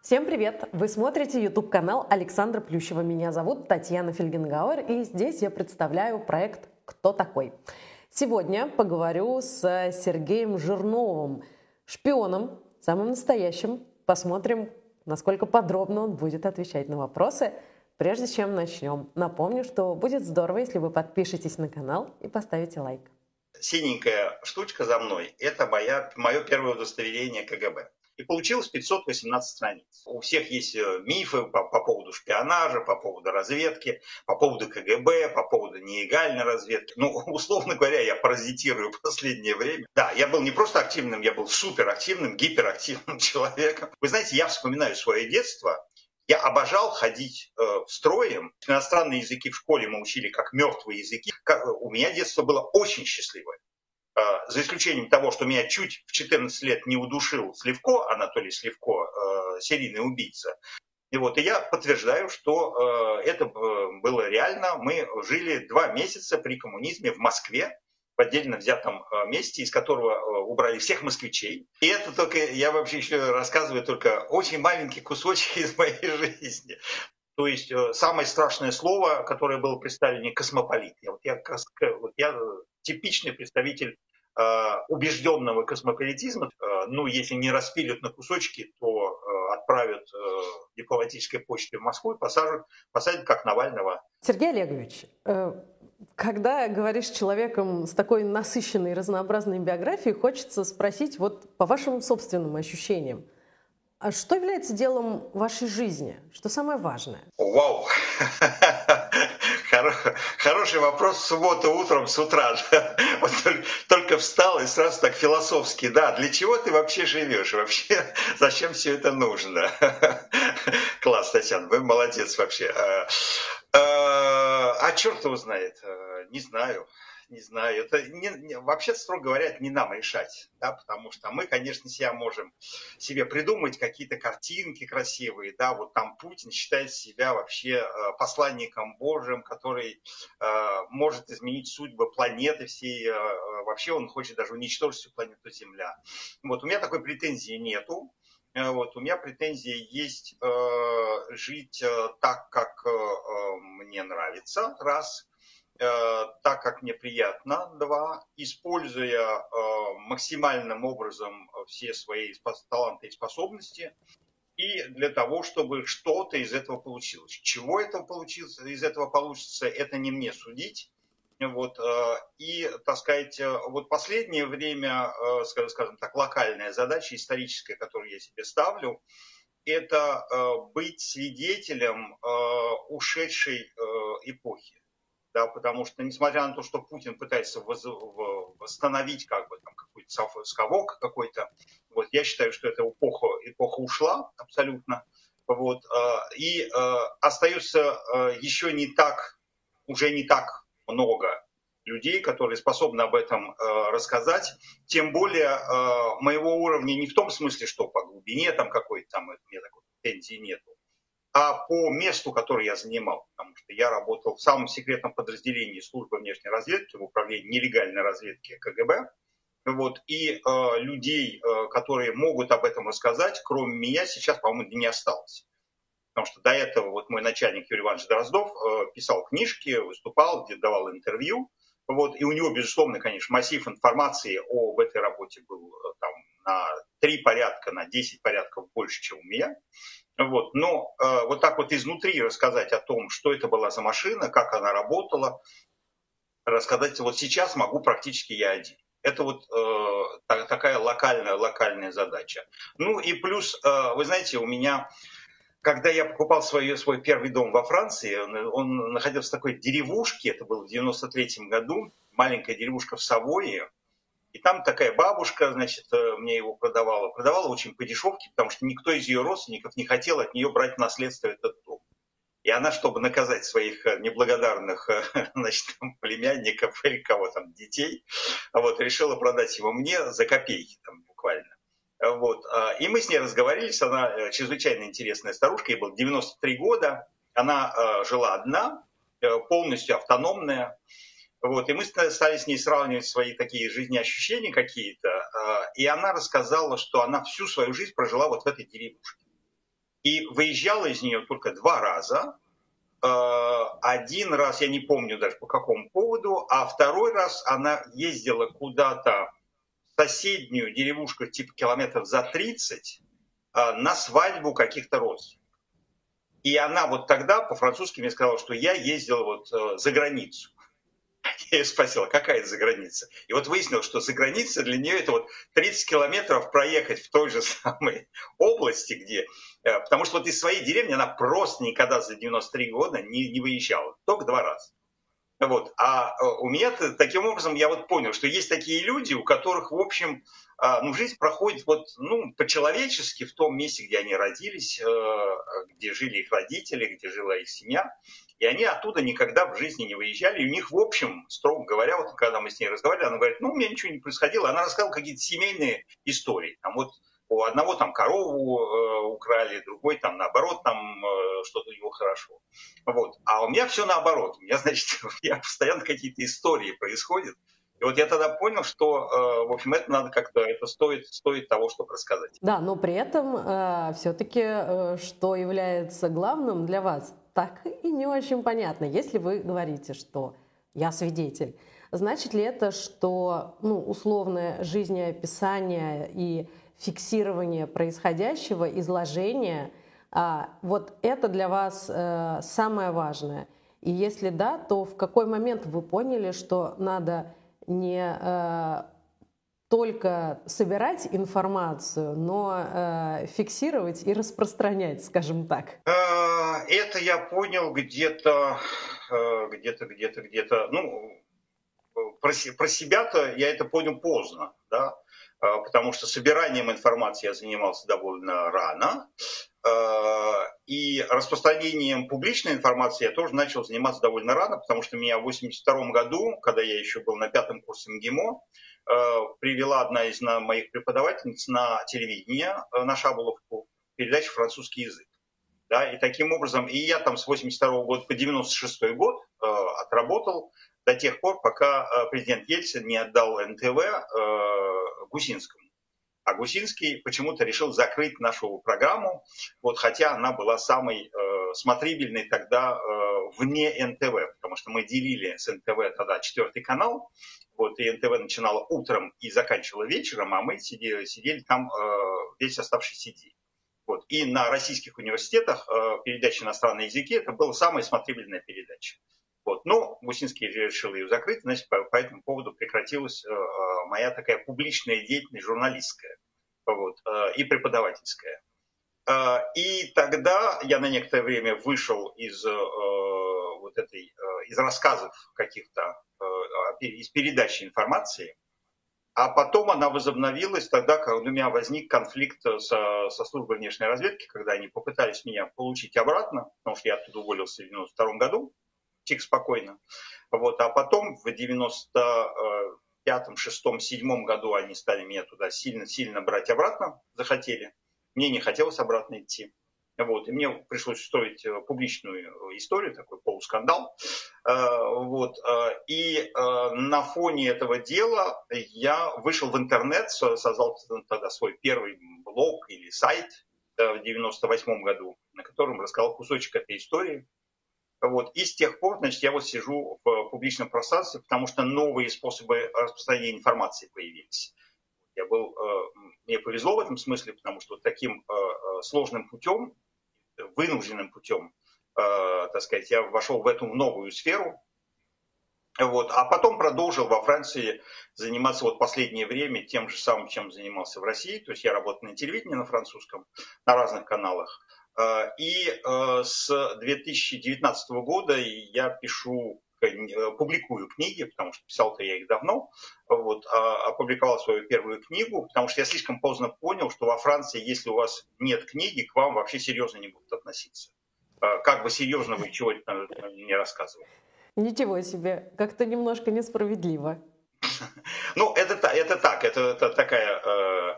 Всем привет! Вы смотрите YouTube-канал Александра Плющева. Меня зовут Татьяна Фельгенгауэр, и здесь я представляю проект «Кто такой?». Сегодня поговорю с Сергеем Жирновым, шпионом, самым настоящим. Посмотрим, насколько подробно он будет отвечать на вопросы. Прежде чем начнем, напомню, что будет здорово, если вы подпишетесь на канал и поставите лайк. Синенькая штучка за мной – это мое первое удостоверение КГБ. И получилось 518 страниц. У всех есть мифы по поводу шпионажа, по поводу разведки, по поводу КГБ, по поводу нелегальной разведки. Ну, условно говоря, я паразитирую в последнее время. Да, я был не просто активным, я был суперактивным, гиперактивным человеком. Вы знаете, я вспоминаю свое детство. Я обожал ходить строем. Иностранные языки в школе мы учили как мертвые языки. У меня детство было очень счастливое. За исключением того, что меня чуть в 14 лет не удушил Сливко, Анатолий Сливко, серийный убийца. И я подтверждаю, что это было реально. Мы жили 2 месяца при коммунизме в Москве, в отдельно взятом месте, из которого убрали всех москвичей. И это только, я вообще еще рассказываю только очень маленький кусочек из моей жизни. То есть самое страшное слово, которое было при Сталине, космополит. Я типичный представитель убежденного космополитизма. Ну, если не распилят на кусочки, то отправят дипломатической почтой в Москву и посадят как Навального. Сергей Олегович, когда говоришь с человеком с такой насыщенной, разнообразной биографией, хочется спросить по вашим собственным ощущениям. А что является делом вашей жизни? Что самое важное? Вау! Хороший вопрос в субботу утром с утра. Вот только встал и сразу так философски. Да, для чего ты вообще живешь? Вообще, зачем все это нужно? Класс, Татьяна, вы молодец вообще. А черт его знает? Не знаю. Это вообще, строго говоря, это не нам решать, да, потому что мы, конечно, можем себе придумать какие-то картинки красивые, да, вот там Путин считает себя вообще посланником Божьим, который может изменить судьбы планеты всей, вообще он хочет даже уничтожить всю планету Земля. Вот, у меня такой претензии нету. У меня претензии есть жить так, как мне нравится, раз. Так, как мне приятно, 2, используя максимальным образом все свои таланты и способности, и для того, чтобы что-то из этого получилось. Чего из этого получится, это не мне судить. И, так сказать, последнее время, скажем так, локальная задача историческая, которую я себе ставлю, это быть свидетелем ушедшей эпохи. Да, потому что, несмотря на то, что Путин пытается восстановить какой-то совок какой-то, я считаю, что эта эпоха ушла абсолютно. И остается еще уже не так много людей, которые способны об этом рассказать. Тем более моего уровня не в том смысле, что по глубине какой-то у меня такой претензии нету, а по месту, которое я занимал, потому что я работал в самом секретном подразделении службы внешней разведки, в управлении нелегальной разведки КГБ, и людей, которые могут об этом рассказать, кроме меня, сейчас, по-моему, не осталось. Потому что до этого мой начальник Юрий Иванович Дроздов писал книжки, выступал, давал интервью, и у него, безусловно, конечно, массив информации об этой работе был на 3 порядка, на 10 порядков больше, чем у меня. Но так изнутри рассказать о том, что это была за машина, как она работала, рассказать сейчас могу практически я один. Это такая локальная задача. Ну и плюс, вы знаете, у меня, когда я покупал свой первый дом во Франции, он находился в такой деревушке, это было в 93-м году, маленькая деревушка в Савойе. И там такая бабушка, мне его продавала очень по дешевке, потому что никто из ее родственников не хотел от нее брать в наследство этот дом. И она, чтобы наказать своих неблагодарных, племянников или детей, решила продать его мне за копейки, буквально. И мы с ней разговорились, она чрезвычайно интересная старушка, ей было 93 года, она жила одна, полностью автономная. И мы стали с ней сравнивать свои такие жизнеощущения какие-то. И она рассказала, что она всю свою жизнь прожила в этой деревушке. И выезжала из нее только 2 раза. Один раз, я не помню даже по какому поводу, а второй раз она ездила куда-то в соседнюю деревушку, типа километров за 30, на свадьбу каких-то родственников. И она вот тогда по-французски мне сказала, что я ездила вот за границу. Я ее спросила, какая это за граница? И вот выяснилось, что за граница для нее это вот 30 километров проехать в той же самой области, где... Потому что вот из своей деревни она просто никогда за 93 года не выезжала. Только 2 раза. Вот. А у меня таким образом я вот понял, что есть такие люди, у которых, в общем, жизнь проходит вот, по-человечески в том месте, где они родились, где жили их родители, где жила их семья. И они оттуда никогда в жизни не выезжали. И у них, в общем, строго говоря, вот когда мы с ней разговаривали, она говорит, у меня ничего не происходило. Она рассказывала какие-то семейные истории. Там вот у одного там корову украли, другой там наоборот, там что-то у него хорошо. Вот. А у меня все наоборот. У меня, значит, постоянно какие-то истории происходят. И вот я тогда понял, что, в общем, это надо как-то, это стоит того, чтобы рассказать. Да, но при этом все-таки, что является главным для вас, так и не очень понятно. Если вы говорите, что я свидетель, значит ли это, что условное жизнеописание и фиксирование происходящего, изложение, вот это для вас самое важное? И если да, то в какой момент вы поняли, что надо не только собирать информацию, но фиксировать и распространять, скажем так? Это я понял где-то, про себя-то я это понял поздно, да, потому что собиранием информации я занимался довольно рано, и распространением публичной информации я тоже начал заниматься довольно рано, потому что меня в 1982 году, когда я еще был на 5-м курсе МГИМО, привела одна из моих преподавательниц на телевидение, на Шаболовку, передачу «Французский язык». Да, и таким образом, и я там с 1982 года по 1996 год отработал до тех пор, пока президент Ельцин не отдал НТВ Гусинскому. А Гусинский почему-то решил закрыть нашу программу, вот, хотя она была самой смотрибельной тогда вне НТВ, потому что мы делили с НТВ тогда 4-й канал, вот, и НТВ начинала утром и заканчивала вечером, а мы сидели там весь оставшийся день. Вот. И на российских университетах передача «Иностранные языки» это была самая смотрибельная передача. Вот. Но Гусинский решил ее закрыть, значит, по этому поводу прекратилась моя такая публичная деятельность журналистская, вот, и преподавательская. И тогда я на некоторое время вышел из рассказов каких-то, из передачи информации, а потом она возобновилась тогда, когда у меня возник конфликт со службой внешней разведки, когда они попытались меня получить обратно, потому что я оттуда уволился в 1992 году, тихо, спокойно. Вот, а потом в 1995, 1996, 1997 году они стали меня туда сильно брать обратно, захотели. Мне не хотелось обратно идти. Вот, и мне пришлось устроить публичную историю, такой полускандал. Вот, и на фоне этого дела я вышел в интернет, создал тогда свой первый блог или сайт в 1998 году, на котором рассказал кусочек этой истории. Вот, и с тех пор, значит, я вот сижу в публичном пространстве, потому что новые способы распространения информации появились. Мне повезло в этом смысле, потому что таким сложным путем, вынужденным путем, так сказать, я вошел в эту новую сферу. Вот, а потом продолжил во Франции заниматься вот последнее время тем же самым, чем занимался в России. То есть я работаю на телевидении на французском, на разных каналах. И с 2019 года я публикую книги, потому что писал-то я их давно, вот, опубликовал свою первую книгу, потому что я слишком поздно понял, что во Франции, если у вас нет книги, к вам вообще серьезно не будут относиться. Как бы серьезно вы чего-то не рассказывали. Ничего себе, как-то немножко несправедливо. Ну, это так, это такая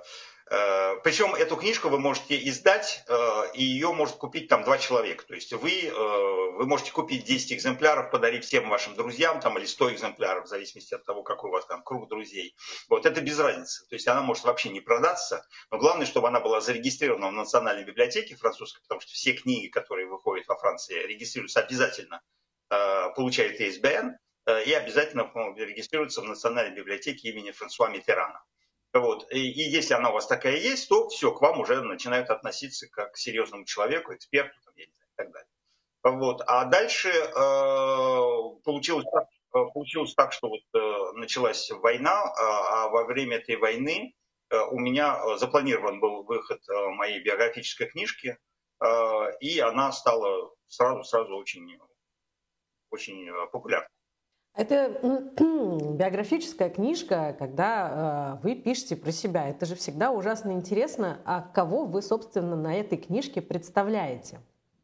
Причем эту книжку вы можете издать, и ее может купить там 2 человека. То есть вы можете купить 10 экземпляров, подарить всем вашим друзьям там, или 100 экземпляров, в зависимости от того, какой у вас там круг друзей. Вот это без разницы. То есть она может вообще не продаться, но главное, чтобы она была зарегистрирована в Национальной библиотеке французской, потому что все книги, которые выходят во Франции, регистрируются обязательно, получают ИСБН, и обязательно регистрируются в Национальной библиотеке имени Франсуа Миттерана. Вот. И если она у вас такая есть, то все, к вам уже начинают относиться как к серьезному человеку, эксперту, там, я не знаю, и так далее. Вот. А дальше получилось так, что вот, началась война, а во время этой войны у меня запланирован был выход моей биографической книжки, и она стала сразу очень, очень популярной. Это биографическая книжка, когда вы пишете про себя. Это же всегда ужасно интересно, а кого вы, собственно, на этой книжке представляете.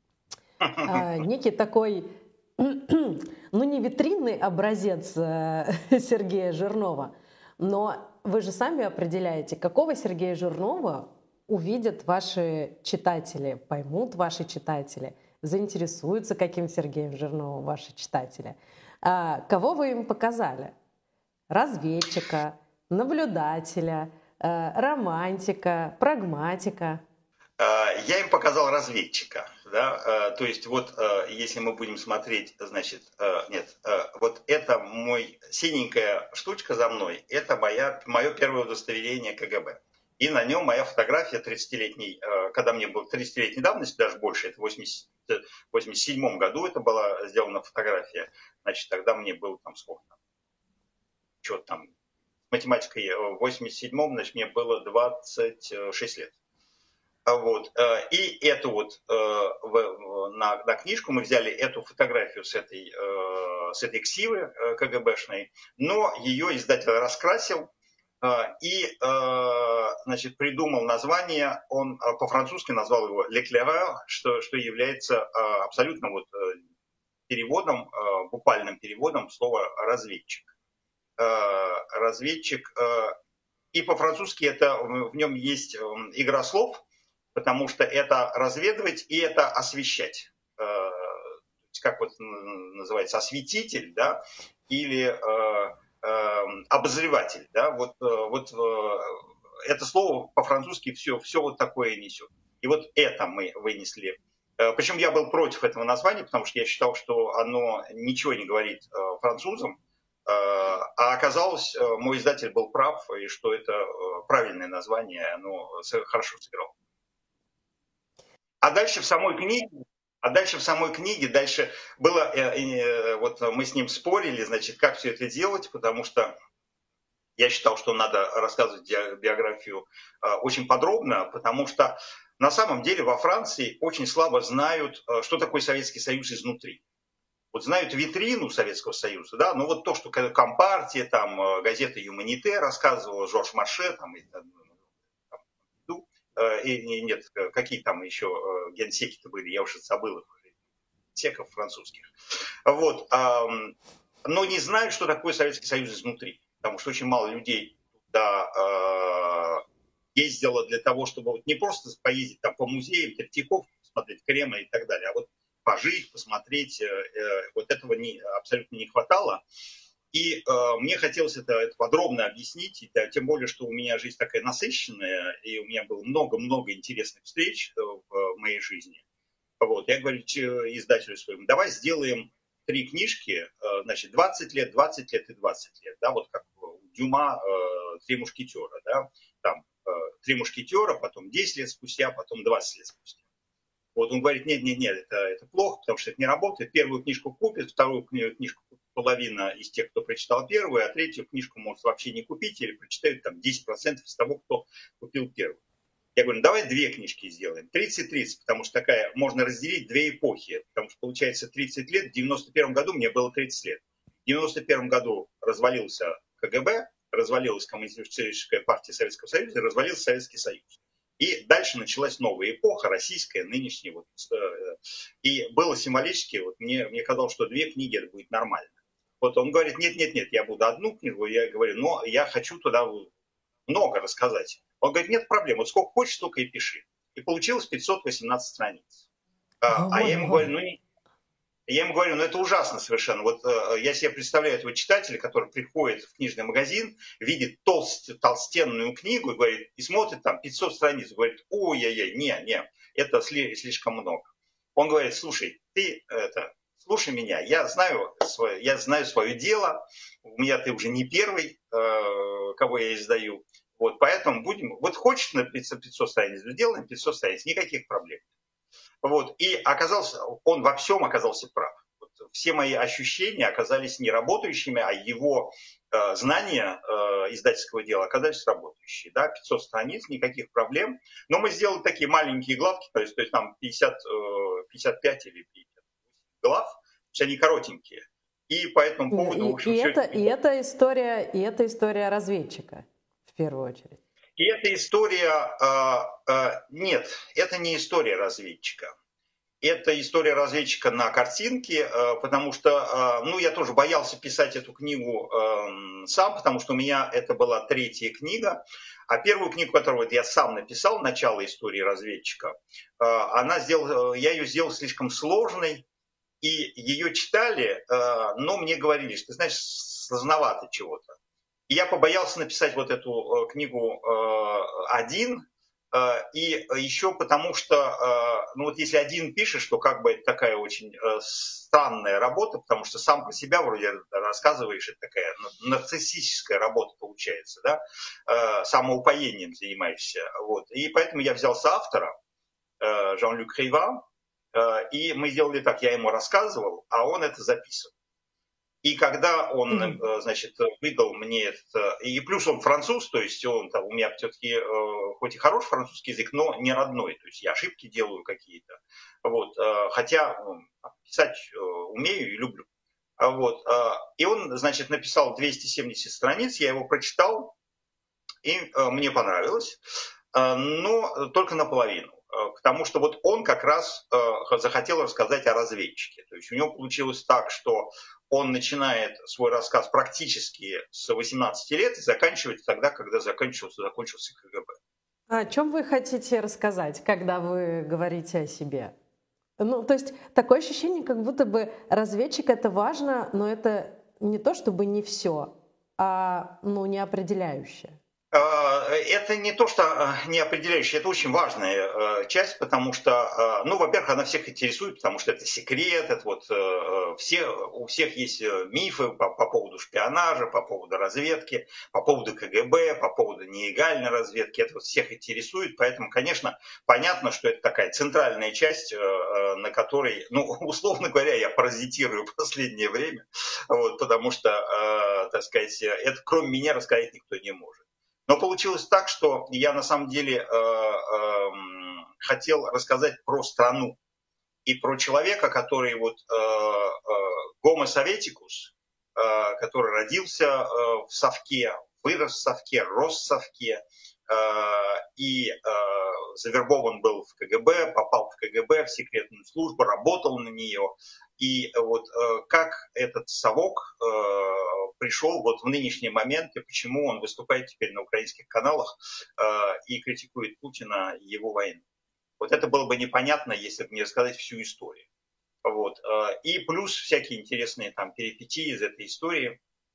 Некий такой, ну не витринный образец Сергея Жирнова, но вы же сами определяете, какого Сергея Жирнова увидят ваши читатели, поймут ваши читатели, заинтересуются, каким Сергеем Жирновым ваши читатели. Кого вы им показали? Разведчика, наблюдателя, романтика, прагматика? Я им показал разведчика. Да? То есть вот если мы будем смотреть, значит, вот это мой синенькая штучка за мной, это мое первое удостоверение КГБ. И на нем моя фотография 30-летней, когда мне было 30-летней давности, даже больше, это в 1987 году это была сделана фотография. Значит, тогда мне было там сколько там, что-то там, математикой в 87-м, значит, мне было 26 лет. Вот. И эту вот на книжку мы взяли эту фотографию с этой ксивы КГБшной, но ее издатель раскрасил и, значит, придумал название, он по-французски назвал его «L'éclaireur», что является абсолютно вот переводом, буквальным переводом слова «разведчик». Разведчик. И по-французски в нем есть игра слов, потому что это разведывать и это освещать. Как вот называется, осветитель, да, или обозреватель. Да, вот это слово по-французски все вот такое несет. И вот это мы вынесли. Причем я был против этого названия, потому что я считал, что оно ничего не говорит французам. А оказалось, мой издатель был прав, и что это правильное название, оно хорошо сыграло. А дальше в самой книге, дальше было, вот мы с ним спорили, значит, как все это делать, потому что я считал, что надо рассказывать биографию очень подробно, потому что на самом деле во Франции очень слабо знают, что такое Советский Союз изнутри. Вот знают витрину Советского Союза, да, но вот то, что Компартия, там, газета «Юманите» рассказывала, Жорж Марше, там, и нет, какие там еще генсеки-то были, я уже забыл их, генсеков французских. Вот, но не знают, что такое Советский Союз изнутри, потому что очень мало людей туда ездило для того, чтобы вот не просто поездить там по музеям, Третьяков, посмотреть Кремль и так далее, а вот пожить, посмотреть, вот этого абсолютно не хватало. И мне хотелось это подробно объяснить, и, тем более, что у меня жизнь такая насыщенная, и у меня было много-много интересных встреч в моей жизни. Вот, я говорю издателю своему, давай сделаем 3 книжки, значит, 20 лет, 20 лет и 20 лет, да, вот как у Дюма «Три мушкетера», да, там 3 мушкетера, потом 10 лет спустя, потом 20 лет спустя. Вот он говорит, нет, это плохо, потому что это не работает. Первую книжку купит, вторую книжку купит половина из тех, кто прочитал первую, а третью книжку может вообще не купить или прочитают там 10% из того, кто купил первую. Я говорю, давай 2 книжки сделаем, 30-30, потому что такая, можно разделить 2 эпохи, потому что получается 30 лет, в 91 году мне было 30 лет. В 91 году развалился КГБ, развалилась Коммунистическая партия Советского Союза, и развалился Советский Союз. И дальше началась новая эпоха, российская, нынешняя. Вот, и было символически, вот мне казалось, что 2 книги это будет нормально. Вот он говорит, нет, я буду 1 книгу. Я говорю, но я хочу туда много рассказать. Он говорит, нет проблем, вот сколько хочешь, столько и пиши. И получилось 518 страниц. А я ему говорю, ну это ужасно совершенно. Вот я себе представляю этого читателя, который приходит в книжный магазин, видит толстенную книгу и говорит, и смотрит там 500 страниц, говорит, ой-ой-ой, не, это слишком много. Он говорит, слушай, слушай меня, я знаю свое дело, у меня ты уже не первый, кого я издаю, вот, поэтому вот хочешь на 500 страниц, сделаем 500 страниц, никаких проблем. Вот, и он во всем оказался прав. Вот, все мои ощущения оказались не работающими, а его знания издательского дела оказались работающие. Да? 500 страниц, никаких проблем. Но мы сделали такие маленькие главки, то есть там 55 или 50 глав, то есть они коротенькие. И по этому поводу... это история разведчика, в первую очередь. И эта история... Нет, это не история разведчика. Это история разведчика на картинке, потому что, я тоже боялся писать эту книгу сам, потому что у меня это была 3-я книга, а первую книгу, которую я сам написал, «Начало истории разведчика», я ее сделал слишком сложной, и ее читали, но мне говорили, что, ты знаешь, сложновато чего-то. И я побоялся написать вот эту книгу один. И еще потому что, если один пишешь, то как бы это такая очень странная работа, потому что сам про себя вроде рассказываешь, это такая нарциссическая работа получается, да, самоупоением занимаешься. Вот. И поэтому я взял соавтора, Жан-Люк Рива, и мы сделали так, я ему рассказывал, а он это записывал. И когда он, выдал мне это, и плюс он француз, то есть у меня все-таки хоть и хороший французский язык, но не родной, то есть я ошибки делаю какие-то, вот, хотя писать умею и люблю. Вот, и он, написал 270 страниц, я его прочитал, и мне понравилось, но только наполовину. Потому что вот он как раз захотел рассказать о разведчике. То есть у него получилось так, что он начинает свой рассказ практически с 18 лет и заканчивает тогда, когда закончился КГБ. О чем вы хотите рассказать, когда вы говорите о себе? То есть такое ощущение, как будто бы разведчик — это важно, но это не то чтобы не все, а не определяющее. Это не то, что не определяющая, это очень важная часть, потому что, во-первых, она всех интересует, потому что это секрет, это у всех есть мифы по поводу шпионажа, по поводу разведки, по поводу КГБ, по поводу нелегальной разведки, это всех интересует, поэтому, конечно, понятно, что это такая центральная часть, на которой, условно говоря, я паразитирую в последнее время, вот, потому что, это кроме меня рассказать никто не может. Но получилось так, что я на самом деле хотел рассказать про страну и про человека, который Homo Sovieticus, который родился в Совке, вырос в Совке, рос в Совке и завербован был в КГБ, попал в КГБ, в секретную службу, работал на нее. И как этот совок пришел в нынешний момент, и почему он выступает теперь на украинских каналах и критикует Путина и его войну. Вот это было бы непонятно, если бы не рассказать всю историю. Вот. И плюс всякие интересные перипетии из этой истории.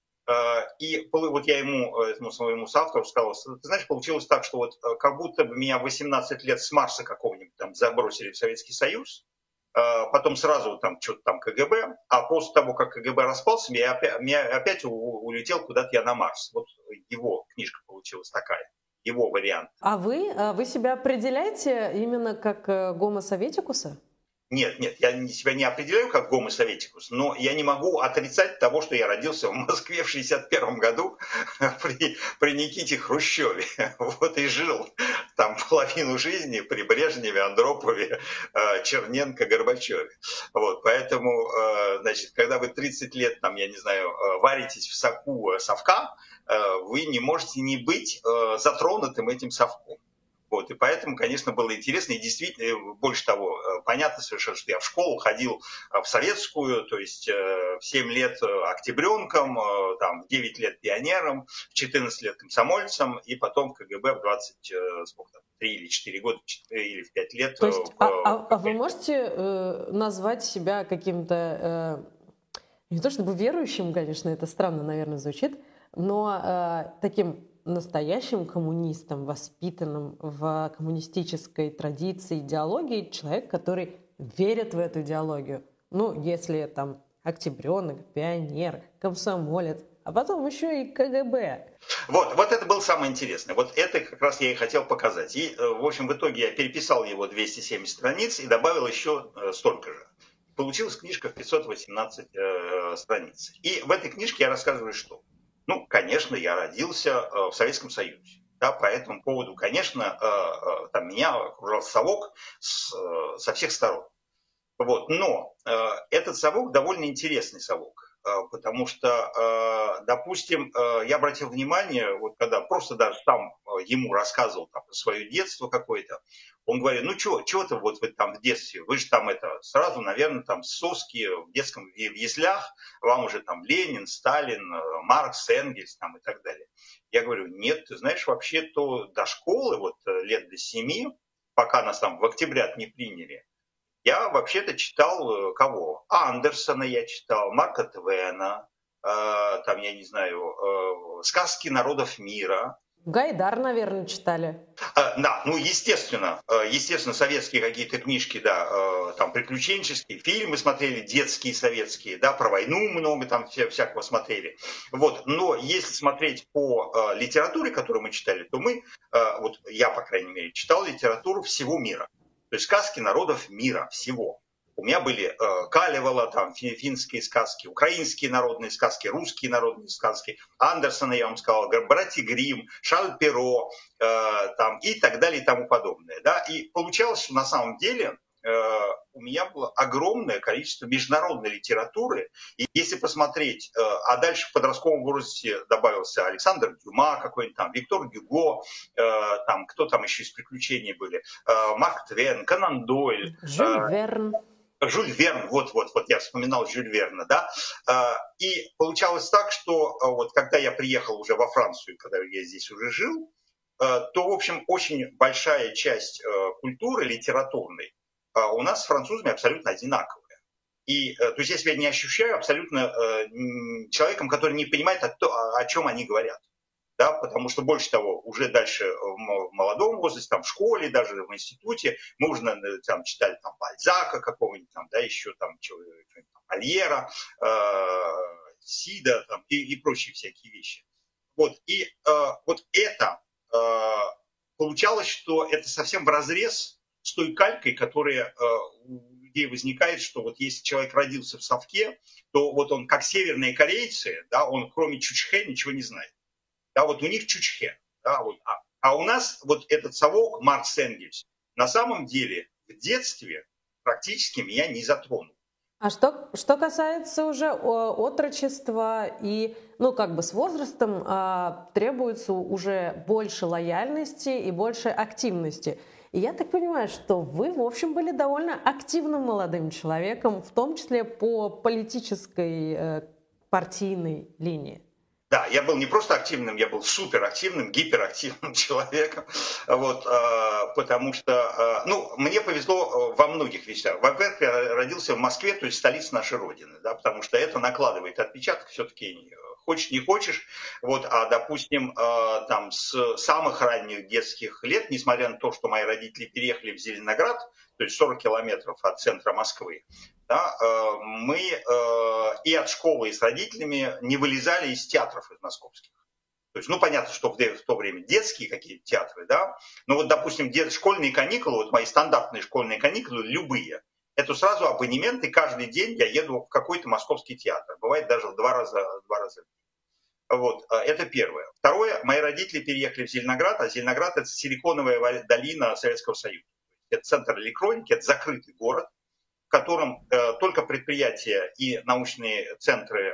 И я этому своему соавтору сказал, ты знаешь, получилось так, что как будто бы меня в 18 лет с Марса какого-нибудь забросили в Советский Союз, потом сразу что-то КГБ, а после того, как КГБ распался, я опять улетел куда-то я на Марс. Вот его книжка получилась такая, его вариант. А вы себя определяете именно как Homo Sovieticus? Нет, я себя не определяю как Homo Sovieticus, но я не могу отрицать того, что я родился в Москве в 1961 году при Никите Хрущеве. Вот и жил там половину жизни при Брежневе, Андропове, Черненко, Горбачеве. Вот, поэтому, когда вы 30 лет, варитесь в соку совка, вы не можете не быть затронутым этим совком. Вот, и поэтому, конечно, было интересно. И действительно, больше того, понятно совершенно, что я в школу ходил в советскую, то есть в 7 лет октябренком, там, в 9 лет пионером, в 14 лет комсомольцем, и потом в КГБ в 3 или 4 года, или в 5 лет. То есть, а вы можете назвать себя каким-то, не то чтобы верующим, конечно, это странно, наверное, звучит, но таким настоящим коммунистом, воспитанным в коммунистической традиции, идеологии, человек, который верит в эту идеологию. Ну, если там октябренок, пионер, комсомолец, а потом еще и КГБ. Вот это было самое интересное. Вот это как раз я и хотел показать. И, в общем, в итоге я переписал его 270 страниц и добавил еще столько же. Получилась книжка в 518 страниц. И в этой книжке я рассказываю, что ну, конечно, я родился в Советском Союзе. Да, по этому поводу, конечно, там меня окружал совок со всех сторон. Вот, но этот совок довольно интересный совок. Потому что, допустим, я обратил внимание, вот когда просто даже сам ему рассказывал там, про свое детство какое-то, он говорит, ну чего-то вот вы там в детстве, вы же там это сразу, наверное, там соски в детском в яслях, вам уже там Ленин, Сталин, Маркс, Энгельс там и так далее. Я говорю, нет, ты знаешь, вообще-то до школы, вот лет до 7, пока нас там в октябрят не приняли, я вообще-то читал кого? Андерсона я читал, Марка Твена, там, я не знаю, сказки народов мира. Гайдар, наверное, читали. Да, ну, естественно, советские какие-то книжки, да, там, приключенческие, фильмы смотрели, детские, советские, да, про войну много там всякого смотрели. Вот, но если смотреть по литературе, которую мы читали, то мы, вот я, по крайней мере, читал литературу всего мира. То есть сказки народов мира всего. У меня были Калевала, там, финские сказки, украинские народные сказки, русские народные сказки, Андерсона, я вам сказал, братья Гримм, Шарль Перро, там, и так далее и тому подобное. Да? И получалось, что на самом деле у меня было огромное количество международной литературы. И если посмотреть, а дальше в подростковом возрасте добавился Александр Дюма какой-нибудь там, Виктор Гюго, там, кто там еще из приключений были, Марк Твен, Конан Дойль. Жюль Верн. Жюль Верн, вот я вспоминал Жюль Верна, да. И получалось так, что вот когда я приехал уже во Францию, когда я здесь уже жил, то, в общем, очень большая часть культуры литературной у нас с французами абсолютно одинаковая. И, то есть я себя не ощущаю абсолютно человеком, который не понимает, о чем они говорят. Да, потому что, больше того, уже дальше в молодом возрасте, там, в школе, даже в институте, мы уже там, читали там, Бальзака какого-нибудь, там, да, еще там, Мольера, Сида там, и прочие всякие вещи. Вот, и вот это получалось, что это совсем вразрез с той калькой, которая у людей возникает, что вот если человек родился в совке, то вот он, как северные корейцы, да, он кроме чучхе ничего не знает. Да, вот у них чучхе. Да, вот, а у нас вот этот совок, Маркс, Энгельс, на самом деле в детстве практически меня не затронул. А что касается уже отрочества и, ну, как бы с возрастом требуется уже больше лояльности и больше активности. И я так понимаю, что вы, в общем, были довольно активным молодым человеком, в том числе по политической партийной линии. Да, я был не просто активным, я был суперактивным, гиперактивным человеком, вот, потому что, ну, мне повезло во многих вещах. Во-первых, я родился в Москве, то есть столице нашей Родины, да, потому что это накладывает отпечаток все-таки, хочешь не хочешь, вот, а, допустим, там, с самых ранних детских лет, несмотря на то, что мои родители переехали в Зеленоград, то есть 40 километров от центра Москвы, да, мы и от школы, и с родителями не вылезали из театров из московских. То есть, ну, понятно, что в то время детские какие-то театры, да, но вот, допустим, школьные каникулы, вот мои стандартные школьные каникулы, любые, это сразу абонемент, и каждый день я еду в какой-то московский театр. Бывает даже в два раза в день. Вот, это первое. Второе, мои родители переехали в Зеленоград, а Зеленоград – это силиконовая долина Советского Союза. Это центр электроники, это закрытый город, в котором только предприятия и научные центры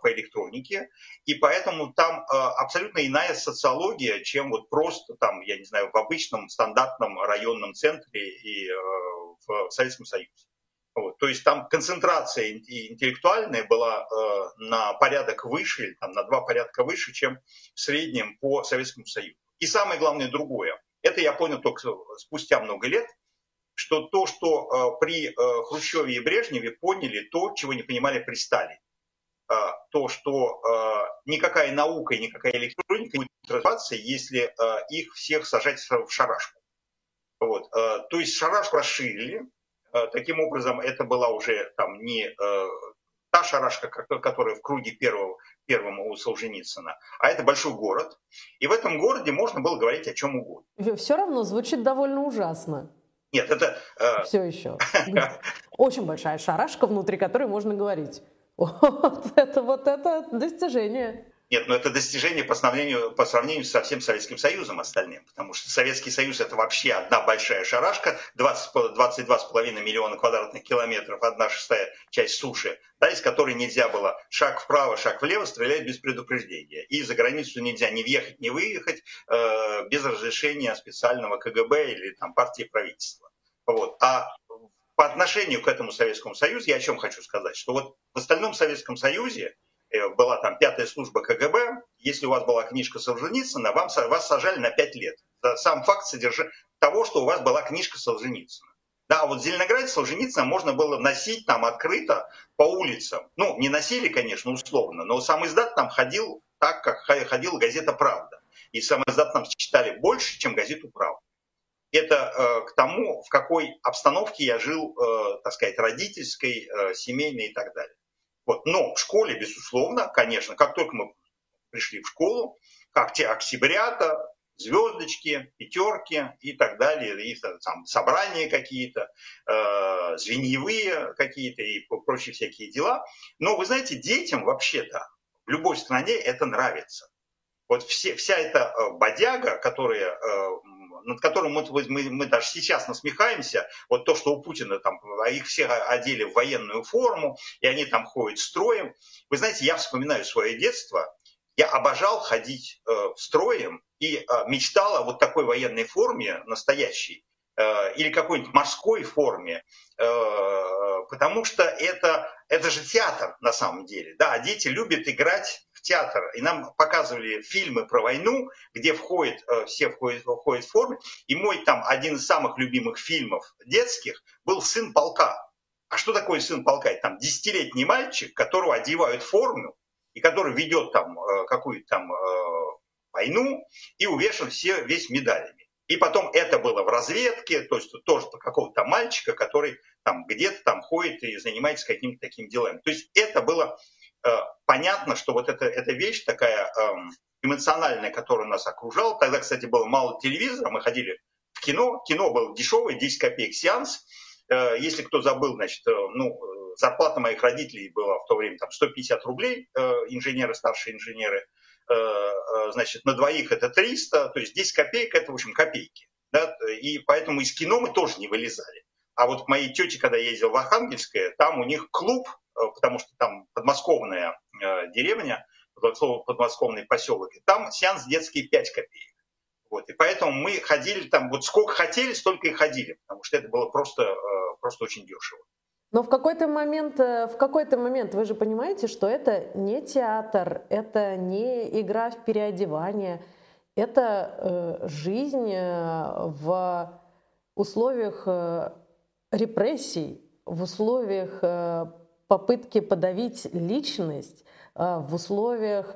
по электронике, и поэтому там абсолютно иная социология, чем вот просто там, я не знаю, в обычном стандартном районном центре и в Советском Союзе. Вот. То есть там концентрация интеллектуальная была на порядок выше, там, на 2 порядка выше, чем в среднем по Советскому Союзу. И самое главное другое, это я понял только спустя много лет, что то, что при Хрущеве и Брежневе поняли, то, чего не понимали при Сталине. То, что никакая наука и никакая электроника не будет развиваться, если их всех сажать в шарашку. Вот. То есть шарашку расширили. Таким образом, это была уже там не та шарашка, которая в круге первом у Солженицына, а это большой город. И в этом городе можно было говорить о чем угодно. Все равно звучит довольно ужасно. Нет, это... Все еще. Очень большая шарашка, внутри которой можно говорить. Вот это достижение. Нет, но это достижение по сравнению со всем Советским Союзом остальным, потому что Советский Союз это вообще одна большая шарашка, 22,5 миллиона квадратных километров, 1/6 часть суши, да, из которой нельзя было шаг вправо, шаг влево стрелять без предупреждения. И за границу нельзя ни въехать, ни выехать без разрешения специального КГБ или там, партии правительства. Вот. А по отношению к этому Советскому Союзу я о чем хочу сказать, что вот в остальном Советском Союзе была там 5-я служба КГБ, если у вас была книжка Солженицына, вас сажали на 5 лет. Сам факт того, что у вас была книжка Солженицына. Да, вот в Зеленограде Солженицына можно было носить там открыто по улицам. Ну, не носили, конечно, условно, но сам издат там ходил так, как ходила газета «Правда». И сам издат там читали больше, чем газету «Правда». Это к тому, в какой обстановке я жил, так сказать, родительской, семейной и так далее. Вот. Но в школе, безусловно, конечно, как только мы пришли в школу, как те октябрята, звездочки, пятерки и так далее, и там собрания какие-то, звеньевые какие-то и прочие всякие дела. Но вы знаете, детям вообще-то в любой стране это нравится. Вот вся эта бодяга, над которым мы даже сейчас насмехаемся, вот то, что у Путина там, их все одели в военную форму, и они там ходят строем. Вы знаете, я вспоминаю свое детство, я обожал ходить строем и мечтал о вот такой военной форме настоящей, или какой-нибудь морской форме, потому что это же театр на самом деле. Да, дети любят играть в театр. И нам показывали фильмы про войну, где все входят в форме. И мой там один из самых любимых фильмов детских был «Сын полка». А что такое сын полка? Это там 10-летний мальчик, которого одевают в форму, и который ведет там какую-то там войну и увешан весь медалями. И потом это было в разведке, то есть тоже какого-то мальчика, который там где-то там ходит и занимается какими-то такими делами. То есть это было понятно, что вот эта вещь такая эмоциональная, которая нас окружала. Тогда, кстати, было мало телевизора, мы ходили в кино. Кино было дешевое, 10 копеек сеанс. Если кто забыл, значит, зарплата моих родителей была в то время там 150 рублей, старшие инженеры. Значит, на двоих это 300, то есть 10 копеек это, в общем, копейки. Да? И поэтому из кино мы тоже не вылезали. А вот к моей тете, когда я ездил в Архангельское, там у них клуб, потому что там подмосковная деревня, подмосковный поселок, и там сеанс детский 5 копеек. Вот. И поэтому мы ходили там, вот сколько хотели, столько и ходили, потому что это было просто очень дешево. Но в какой-то момент вы же понимаете, что это не театр, это не игра в переодевание, это жизнь в условиях репрессий, в условиях попытки подавить личность, в условиях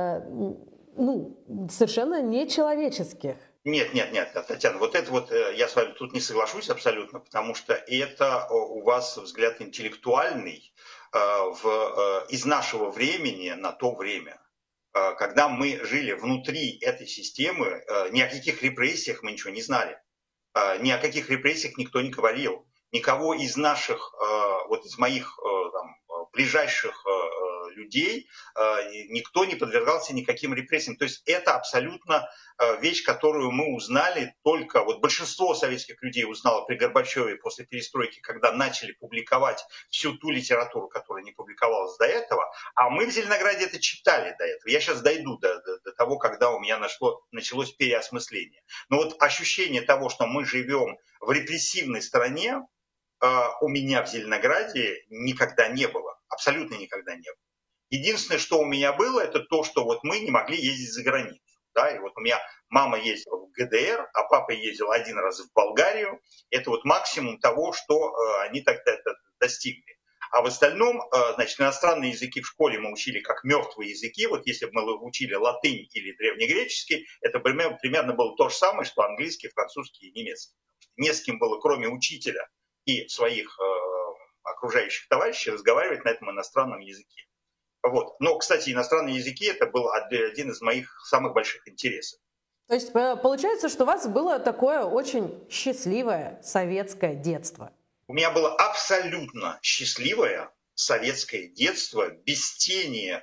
совершенно нечеловеческих. Нет, Татьяна, вот это вот я с вами тут не соглашусь абсолютно, потому что это у вас взгляд интеллектуальный из нашего времени на то время. Когда мы жили внутри этой системы, ни о каких репрессиях мы ничего не знали. Ни о каких репрессиях никто не говорил. Никого из наших, вот из моих там, ближайших людей, никто не подвергался никаким репрессиям. То есть это абсолютно вещь, которую мы узнали только, вот большинство советских людей узнало при Горбачеве после перестройки, когда начали публиковать всю ту литературу, которая не публиковалась до этого, а мы в Зеленограде это читали до этого. Я сейчас дойду до того, когда у меня началось переосмысление. Но вот ощущение того, что мы живем в репрессивной стране, у меня в Зеленограде никогда не было, абсолютно никогда не было. Единственное, что у меня было, это то, что вот мы не могли ездить за границу. Да? И вот у меня мама ездила в ГДР, а папа ездил один раз в Болгарию. Это вот максимум того, что они тогда достигли. А в остальном, значит, иностранные языки в школе мы учили как мертвые языки. Вот если бы мы учили латынь или древнегреческий, это примерно было то же самое, что английский, французский и немецкий. Не с кем было, кроме учителя и своих окружающих товарищей, разговаривать на этом иностранном языке. Вот. Но, кстати, иностранные языки – это был один из моих самых больших интересов. То есть получается, что у вас было такое очень счастливое советское детство? У меня было абсолютно счастливое советское детство, без тени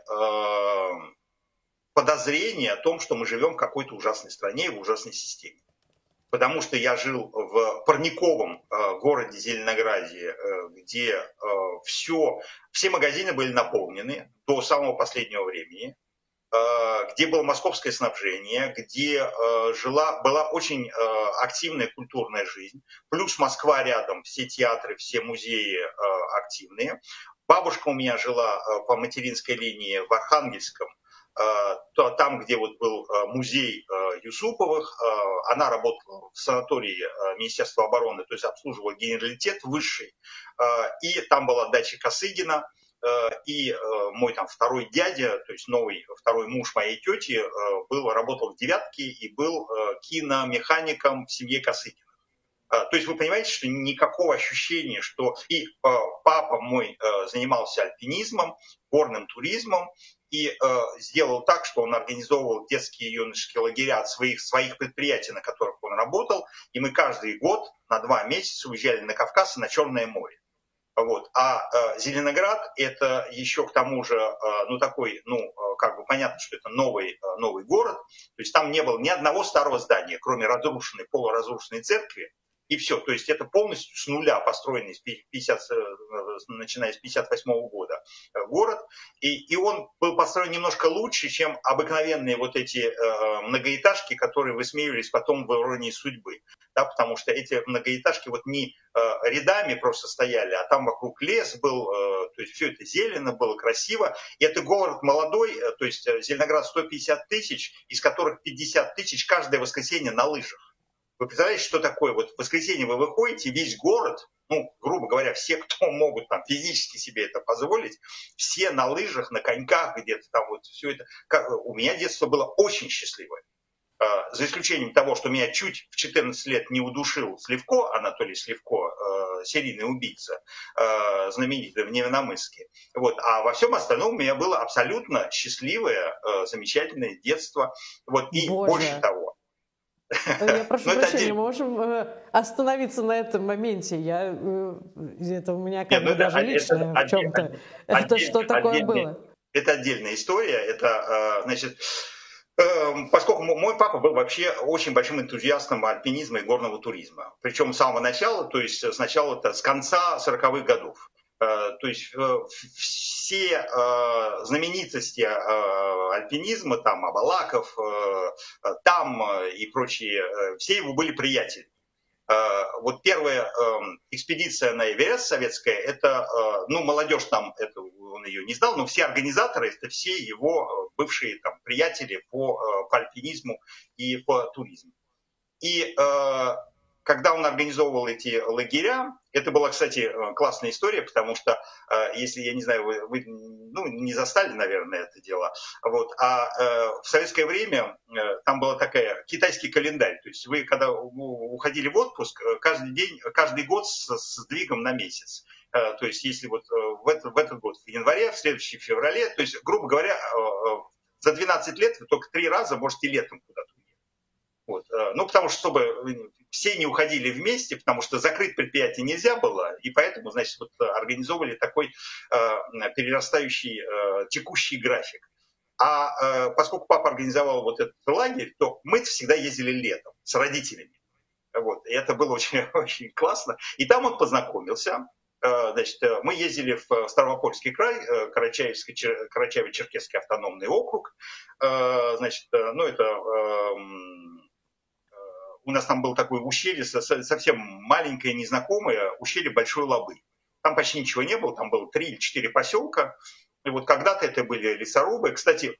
подозрения о том, что мы живем в какой-то ужасной стране и в ужасной системе. Потому что я жил в парниковом городе Зеленограде, где все магазины были наполнены до самого последнего времени, где было московское снабжение, где была очень активная культурная жизнь, плюс Москва рядом, все театры, все музеи активные. Бабушка у меня жила по материнской линии в Архангельском, там, где вот был музей Юсуповых, она работала в санатории Министерства обороны, то есть обслуживала генералитет высший, и там была дача Косыгина, и мой там второй дядя, то есть второй муж моей тети, работал в «Девятке» и был киномехаником в семье Косыгиных. То есть вы понимаете, что никакого ощущения, что... И папа мой занимался альпинизмом, горным туризмом, и сделал так, что он организовывал детские и юношеские лагеря от своих предприятий, на которых он работал, и мы каждый год на 2 месяца уезжали на Кавказ и на Черное море. Вот. А Зеленоград это еще к тому же, понятно, что это новый город, то есть там не было ни одного старого здания, кроме полуразрушенной церкви, и все. То есть это полностью с нуля построенный, начиная с 1958 года город. И он был построен немножко лучше, чем обыкновенные вот эти многоэтажки, которые высмеивались потом в «Иронии судьбы». Да, потому что эти многоэтажки вот не рядами просто стояли, а там вокруг лес был, то есть все это зелено было, красиво. И это город молодой, то есть Зеленоград 150 тысяч, из которых 50 тысяч каждое воскресенье на лыжах. Вы представляете, что такое? Вот в воскресенье вы выходите, весь город, грубо говоря, все, кто могут там физически себе это позволить, все на лыжах, на коньках где-то там вот все это. У меня детство было очень счастливое. За исключением того, что меня чуть в 14 лет не удушил Сливко, Анатолий Сливко, серийный убийца, знаменитый в Невиномысске. Вот. А во всем остальном у меня было абсолютно счастливое, замечательное детство. Вот. И больше того. Я прошу прощения, мы можем остановиться на этом моменте. Это у меня как бы даже личное в чем-то. Это что такое было? Это отдельная история. Это, значит, поскольку мой папа был вообще очень большим энтузиастом альпинизма и горного туризма. Причем с самого начала, то есть с конца 40-х годов. То есть все знаменитости альпинизма, там Абалаков, там и прочие, все его были приятели. Вот первая экспедиция на Эверест советская, это, молодежь там, он ее не знал, но все организаторы, это все его бывшие там приятели по альпинизму и по туризму. И когда он организовывал эти лагеря, это была, кстати, классная история, потому что, если, я не знаю, вы не застали, наверное, это дело, вот, в советское время там была такая китайский календарь, то есть вы, когда уходили в отпуск, каждый год с сдвигом на месяц. То есть если вот в этот год в январе, в следующий в феврале, то есть, грубо говоря, за 12 лет вы только 3 раза можете летом куда-то уехать. Вот. Потому что, чтобы все не уходили вместе, потому что закрыть предприятие нельзя было, и поэтому, значит, вот организовывали такой перерастающий текущий график. Поскольку папа организовал вот этот лагерь, то мы всегда ездили летом с родителями. Вот. И это было очень, очень классно. И там он познакомился. Значит, мы ездили в Ставропольский край, Карачаево-Черкесский автономный округ. Значит, ну это... У нас там было такое ущелье, совсем маленькое, незнакомое, ущелье Большой Лабы. Там почти ничего не было, там было 3 или 4 поселка. И вот когда-то это были лесорубы. Кстати,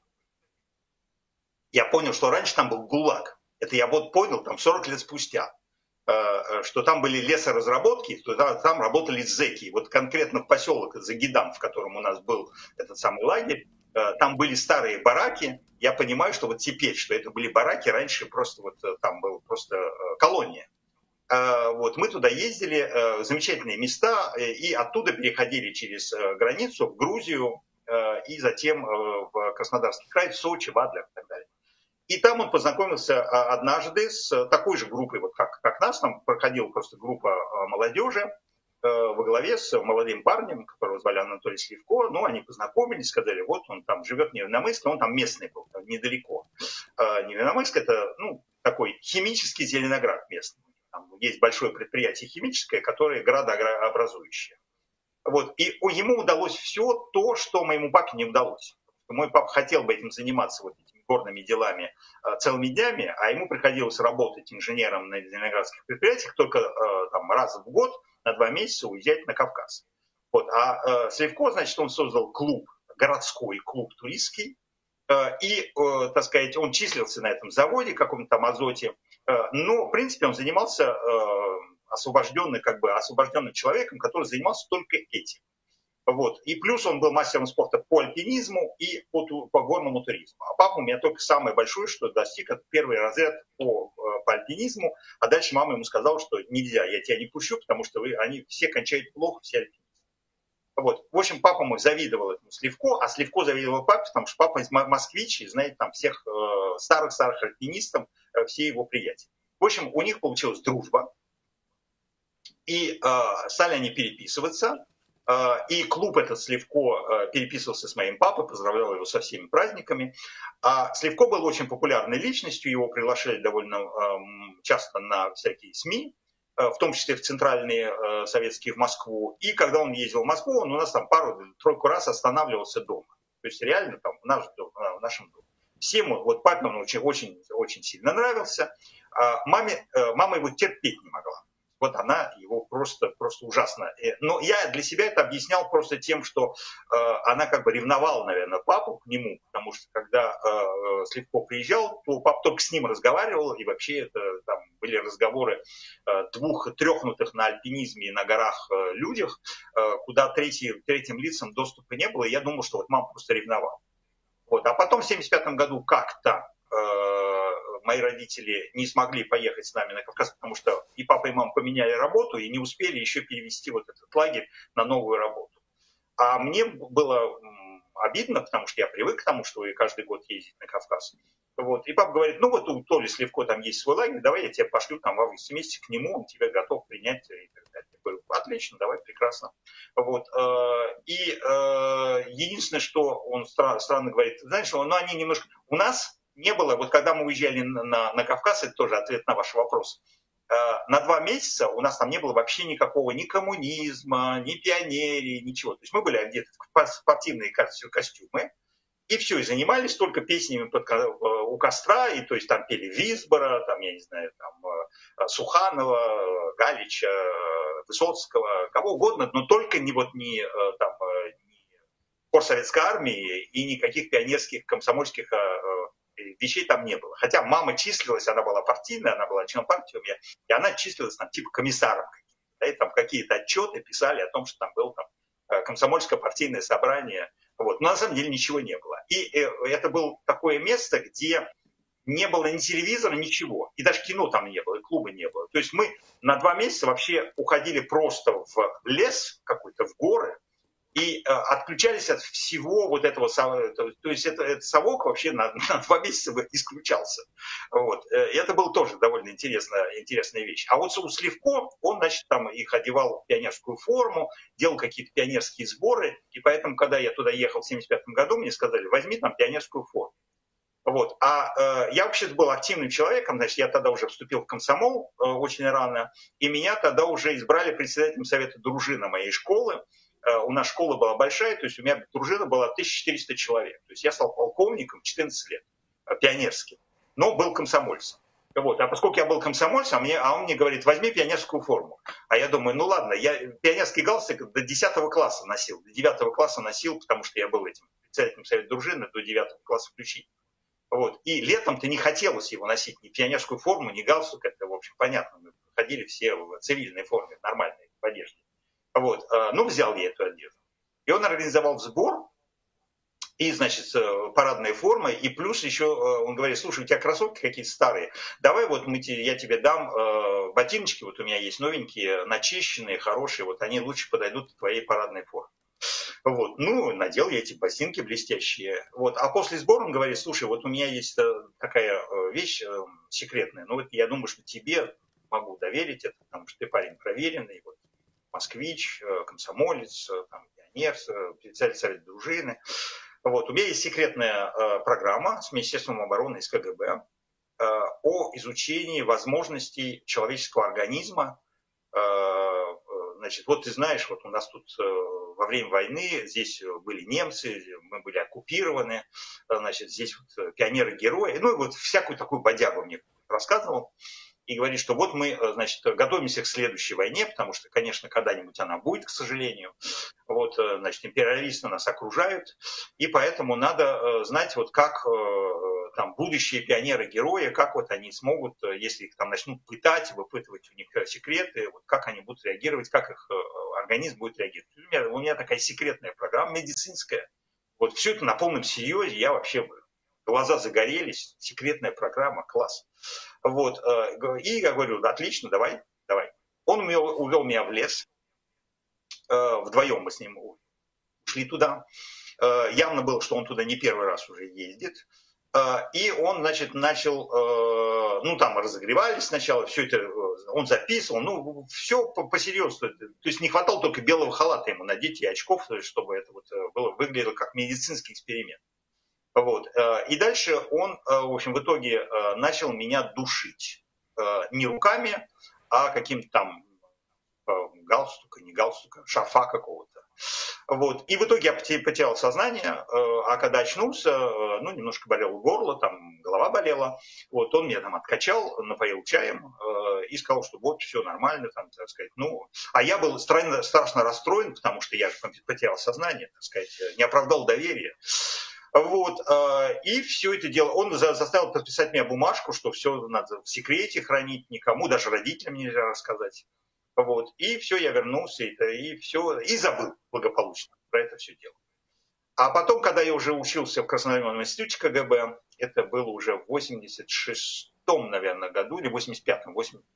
я понял, что раньше там был ГУЛАГ. Это я вот понял там 40 лет спустя, что там были лесоразработки, там работали зэки. Вот конкретно в поселок Загидан, в котором у нас был этот самый лагерь, там были старые бараки. Я понимаю, что вот теперь, что это были бараки, раньше просто вот там была просто колония. Вот, мы туда ездили, замечательные места, и оттуда переходили через границу в Грузию, и затем в Краснодарский край, в Сочи, в Адлер и так далее. И там он познакомился однажды с такой же группой, вот как нас, там проходила просто группа молодежи во главе с молодым парнем, которого звали Анатолий Сливко. Ну, они познакомились, сказали, вот он там живет в Невиномысске, он там местный был, там недалеко. Невиномысск — это, ну, такой химический Зеленоград местный. Там есть большое предприятие химическое, которое градообразующее. Вот. И ему удалось все то, что моему папе не удалось. Мой папа хотел бы этим заниматься, вот этими горными делами целыми днями, а ему приходилось работать инженером на зеленоградских предприятиях только там, раз в год на 2 месяца уезжать на Кавказ. Вот. А Сливко, значит, он создал клуб, городской клуб туристский, и, так сказать, он числился на этом заводе, каком-то там Азоте, но, в принципе, он занимался освобожденным человеком, который занимался только этим. Вот. И плюс он был мастером спорта по альпинизму и по горному туризму. А папа у меня только самое большое, что достиг, это первый разряд по альпинизму, а дальше мама ему сказала, что нельзя, я тебя не пущу, потому что они все кончают плохо, все альпинисты. Вот. В общем, папа мой завидовал этому Сливко, а Сливко завидовал папе, потому что папа из москвич, и знает там всех старых альпинистов, все его приятели. В общем, у них получилась дружба, и стали они переписываться. И клуб этот Сливко переписывался с моим папой, поздравлял его со всеми праздниками. А Сливко был очень популярной личностью, его приглашали довольно часто на всякие СМИ, в том числе в центральные советские в Москву. И когда он ездил в Москву, он у нас там пару-тройку раз останавливался дома. То есть реально там в нашем доме. Всем, вот папе он очень сильно нравился. Мама его терпеть не могла. Вот она его просто ужасно. Но я для себя это объяснял просто тем, что она как бы ревновала, наверное, папу к нему, потому что когда Сливко приезжал, то папа только с ним разговаривал, и вообще это там были разговоры 2 трёхнутых на альпинизме и на горах людях, куда третьим лицам доступа не было, и я думал, что вот мама просто ревновала. Вот. А потом в 1975 году как-то мои родители не смогли поехать с нами на Кавказ, потому что и папа, и мама поменяли работу и не успели еще перевести вот этот лагерь на новую работу. А мне было обидно, потому что я привык к тому, что и каждый год ездить на Кавказ. Вот. И папа говорит, ну вот у Толи Сливко там есть свой лагерь, давай я тебя пошлю там в августе месяце к нему, он тебя готов принять и так далее. Я говорю, отлично, давай, прекрасно. Вот. И единственное, что он странно говорит, знаешь, ну они немножко... У нас не было, вот когда мы уезжали на Кавказ, это тоже ответ на ваш вопрос, на 2 месяца у нас там не было вообще никакого ни коммунизма, ни пионерии, ничего. То есть мы были одеты в спортивные костюмы, и все, и занимались только песнями у костра, и то есть там пели Висбора, там, я не знаю, там Суханова, Галича, Высоцкого, кого угодно, но только не хор Советской Армии и никаких пионерских, комсомольских вещей там не было. Хотя мама числилась, она была партийная, она была членом партии у меня, и она числилась там типа комиссаром. Да, и там какие-то отчеты писали о том, что там было там комсомольское партийное собрание. Вот. Но на самом деле ничего не было. И это было такое место, где не было ни телевизора, ничего. И даже кино там не было, и клуба не было. То есть мы на 2 месяца вообще уходили просто в лес какой-то, в горы, и отключались от всего вот этого совка. То есть этот совок вообще на 2 месяца исключался. Вот. И это была тоже довольно интересная вещь. А вот у Сливко, он, значит, там их одевал в пионерскую форму, делал какие-то пионерские сборы, и поэтому, когда я туда ехал в 1975 году, мне сказали, возьми там пионерскую форму. Вот. Я вообще-то был активным человеком, значит, я тогда уже вступил в комсомол очень рано, и меня тогда уже избрали председателем совета дружины моей школы. У нас школа была большая, то есть у меня дружина была 1400 человек. То есть я стал полковником 14 лет, пионерским, но был комсомольцем. Вот. А поскольку я был комсомольцем, он мне говорит, возьми пионерскую форму. А я думаю, ну ладно, я пионерский галстук до 10 класса носил, до 9 класса носил, потому что я был этим председателем совета дружины до 9 класса включительно. Вот. И летом-то не хотелось его носить, ни пионерскую форму, ни галстук, это, в общем, понятно. Мы ходили все в цивильной форме, в нормальной одежде. Вот. Ну, взял я эту одежду. И он организовал сбор, и, значит, парадная форма, и плюс еще он говорит, слушай, у тебя кроссовки какие-то старые, давай вот я тебе дам ботиночки, вот у меня есть новенькие, начищенные, хорошие, вот они лучше подойдут к твоей парадной форме. Вот. Ну, надел я эти ботинки блестящие. Вот. А после сбора он говорит, слушай, вот у меня есть такая вещь секретная, ну вот я думаю, что тебе могу доверить это, потому что ты парень проверенный, вот, москвич, комсомолец, там, пионер, председатель совета дружины. Вот. У меня есть секретная программа с Министерством обороны и с КГБ о изучении возможностей человеческого организма. Значит, вот ты знаешь, вот у нас тут во время войны здесь были немцы, мы были оккупированы, значит, здесь вот пионеры-герои, ну и вот всякую такую бодягу мне рассказывал. И говорит, что вот мы, значит, готовимся к следующей войне, потому что, конечно, когда-нибудь она будет, к сожалению. Вот, значит, империалисты нас окружают, и поэтому надо знать, вот как там будущие пионеры-герои, как вот они смогут, если их там начнут пытать, выпытывать у них секреты, вот как они будут реагировать, как их организм будет реагировать. У меня такая секретная программа медицинская. Вот все это на полном серьезе, я вообще, глаза загорелись, секретная программа, класс. Вот. И я говорю, отлично, давай. Он увел меня в лес, вдвоем мы с ним ушли туда. Явно было, что он туда не первый раз уже ездит. И он, значит, начал, ну, там разогревались сначала, все это он записывал, ну, все по-серьезному. То есть не хватало только белого халата ему надеть и очков, чтобы это вот выглядело как медицинский эксперимент. Вот. И дальше он, в общем, в итоге начал меня душить. Не руками, а каким-то там галстука, не галстука, шарфа какого-то. Вот. И в итоге я потерял сознание, а когда очнулся, ну, немножко болело горло, там голова болела. Вот. Он меня там откачал, напоил чаем и сказал, что вот, все нормально, там, так сказать. Ну, а я был страшно расстроен, потому что я же потерял сознание, так сказать, не оправдал доверия. Вот, и все это дело, он заставил подписать мне бумажку, что все надо в секрете хранить, никому, даже родителям нельзя рассказать. Вот, и все, я вернулся, и все, и забыл благополучно про это все дело. А потом, когда я уже учился в Краснодарском институте КГБ, это было уже в 86-м, наверное, году, или 85-м,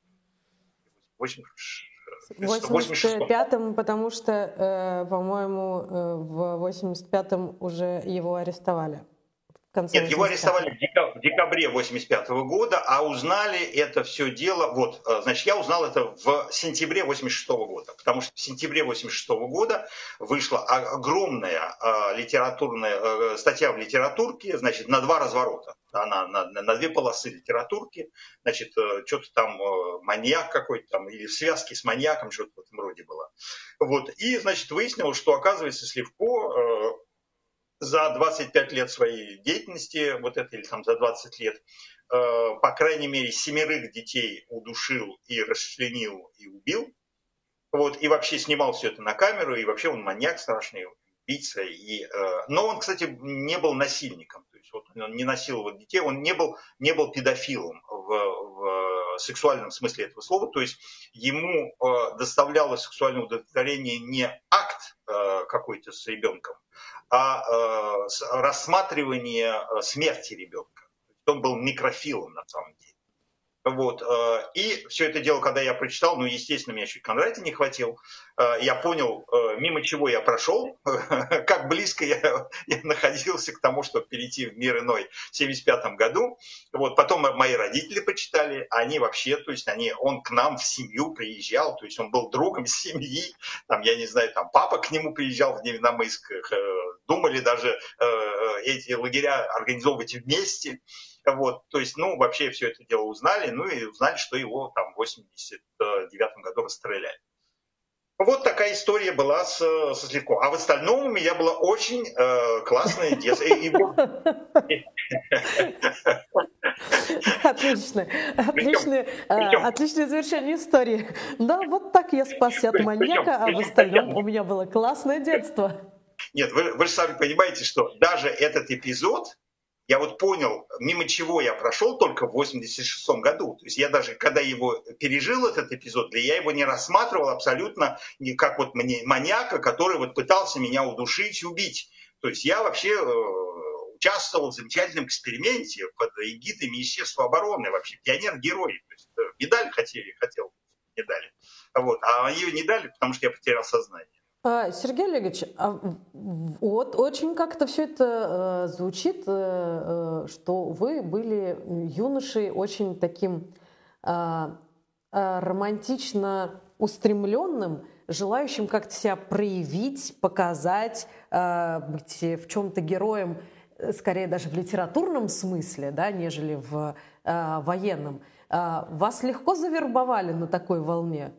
85-м, потому что, по-моему, в 85-м уже его арестовали. Нет, его арестовали в декабре 85 года, а узнали это все дело, вот, значит, я узнал это в сентябре 86 года, потому что в сентябре 86 года вышла огромная литературная статья в литературке, значит, на 2 разворота, на 2 полосы литературки, значит, что-то там маньяк какой-то там, или в связке с маньяком, что-то в этом роде было. Вот, и, значит, выяснилось, что, оказывается, Сливко за 25 лет своей деятельности, вот это или там за 20 лет, по крайней мере, 7 детей удушил и расчленил и убил. Вот, и вообще снимал все это на камеру, и вообще он маньяк страшный, убийца. Но он, кстати, не был насильником. То есть вот он не насиловал детей, он не был педофилом в сексуальном смысле этого слова. То есть ему доставляло сексуальное удовлетворение не акт какой-то с ребенком, а рассматривание смерти ребенка. Он был некрофилом на самом деле. Вот. И все это дело, когда я прочитал, ну, естественно, меня чуть Кондратий не хватил. Я понял, мимо чего я прошел, как близко я находился к тому, чтобы перейти в мир иной в 1975 году. Вот. Потом мои родители почитали, они вообще, то есть он к нам в семью приезжал, то есть он был другом семьи, там, я не знаю, там папа к нему приезжал в Невинномысск, думали даже эти лагеря организовывать вместе. Вот, то есть, ну, вообще все это дело узнали, ну и узнали, что его там в 89 году расстреляли. Вот такая история была со Сливко. А в остальном у меня была очень классная детство. Отлично. Отличное завершение истории. Да, вот так я спасся от маньяка, а в остальном у меня было классное детство. Нет, вы же сами понимаете, что даже этот эпизод, я вот понял, мимо чего я прошел только в 86-м году. То есть я даже, когда его пережил, этот эпизод, я его не рассматривал абсолютно как вот маньяка, который вот пытался меня удушить, убить. То есть я вообще участвовал в замечательном эксперименте под эгидой Министерства обороны, вообще пионер-герой. То есть медаль хотел, не дали. Вот, а ее не дали, потому что я потерял сознание. Сергей Олегович, вот очень как-то все это звучит, что вы были юношей очень таким романтично устремленным, желающим как-то себя проявить, показать, быть в чем-то героем, скорее даже в литературном смысле, да, нежели в военном. Вас легко завербовали на такой волне?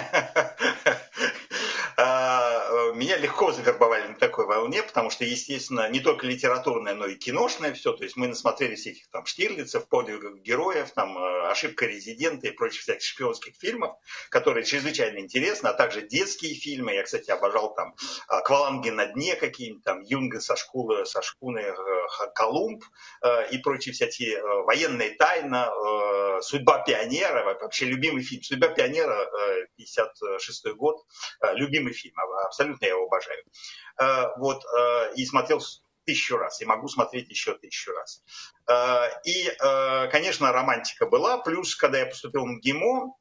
Меня легко завербовали на такой волне, потому что, естественно, не только литературное, но и киношное все. То есть мы насмотрелись всяких там Штирлицев, подвигов героев, там «Ошибка резидента» и прочих всяких шпионских фильмов, которые чрезвычайно интересны, а также детские фильмы. Я, кстати, обожал там «Акваланги на дне» какие-нибудь, там «Юнга со шкуны Колумб» и прочие всякие «Военная тайна», «Судьба пионера», вообще любимый фильм. «Судьба пионера», 56-й год, любимый фильм, абсолютно я его обожаю. Вот, и смотрел 1000 раз, и могу смотреть еще 1000 раз. И, конечно, романтика была, плюс, когда я поступил в МГИМО,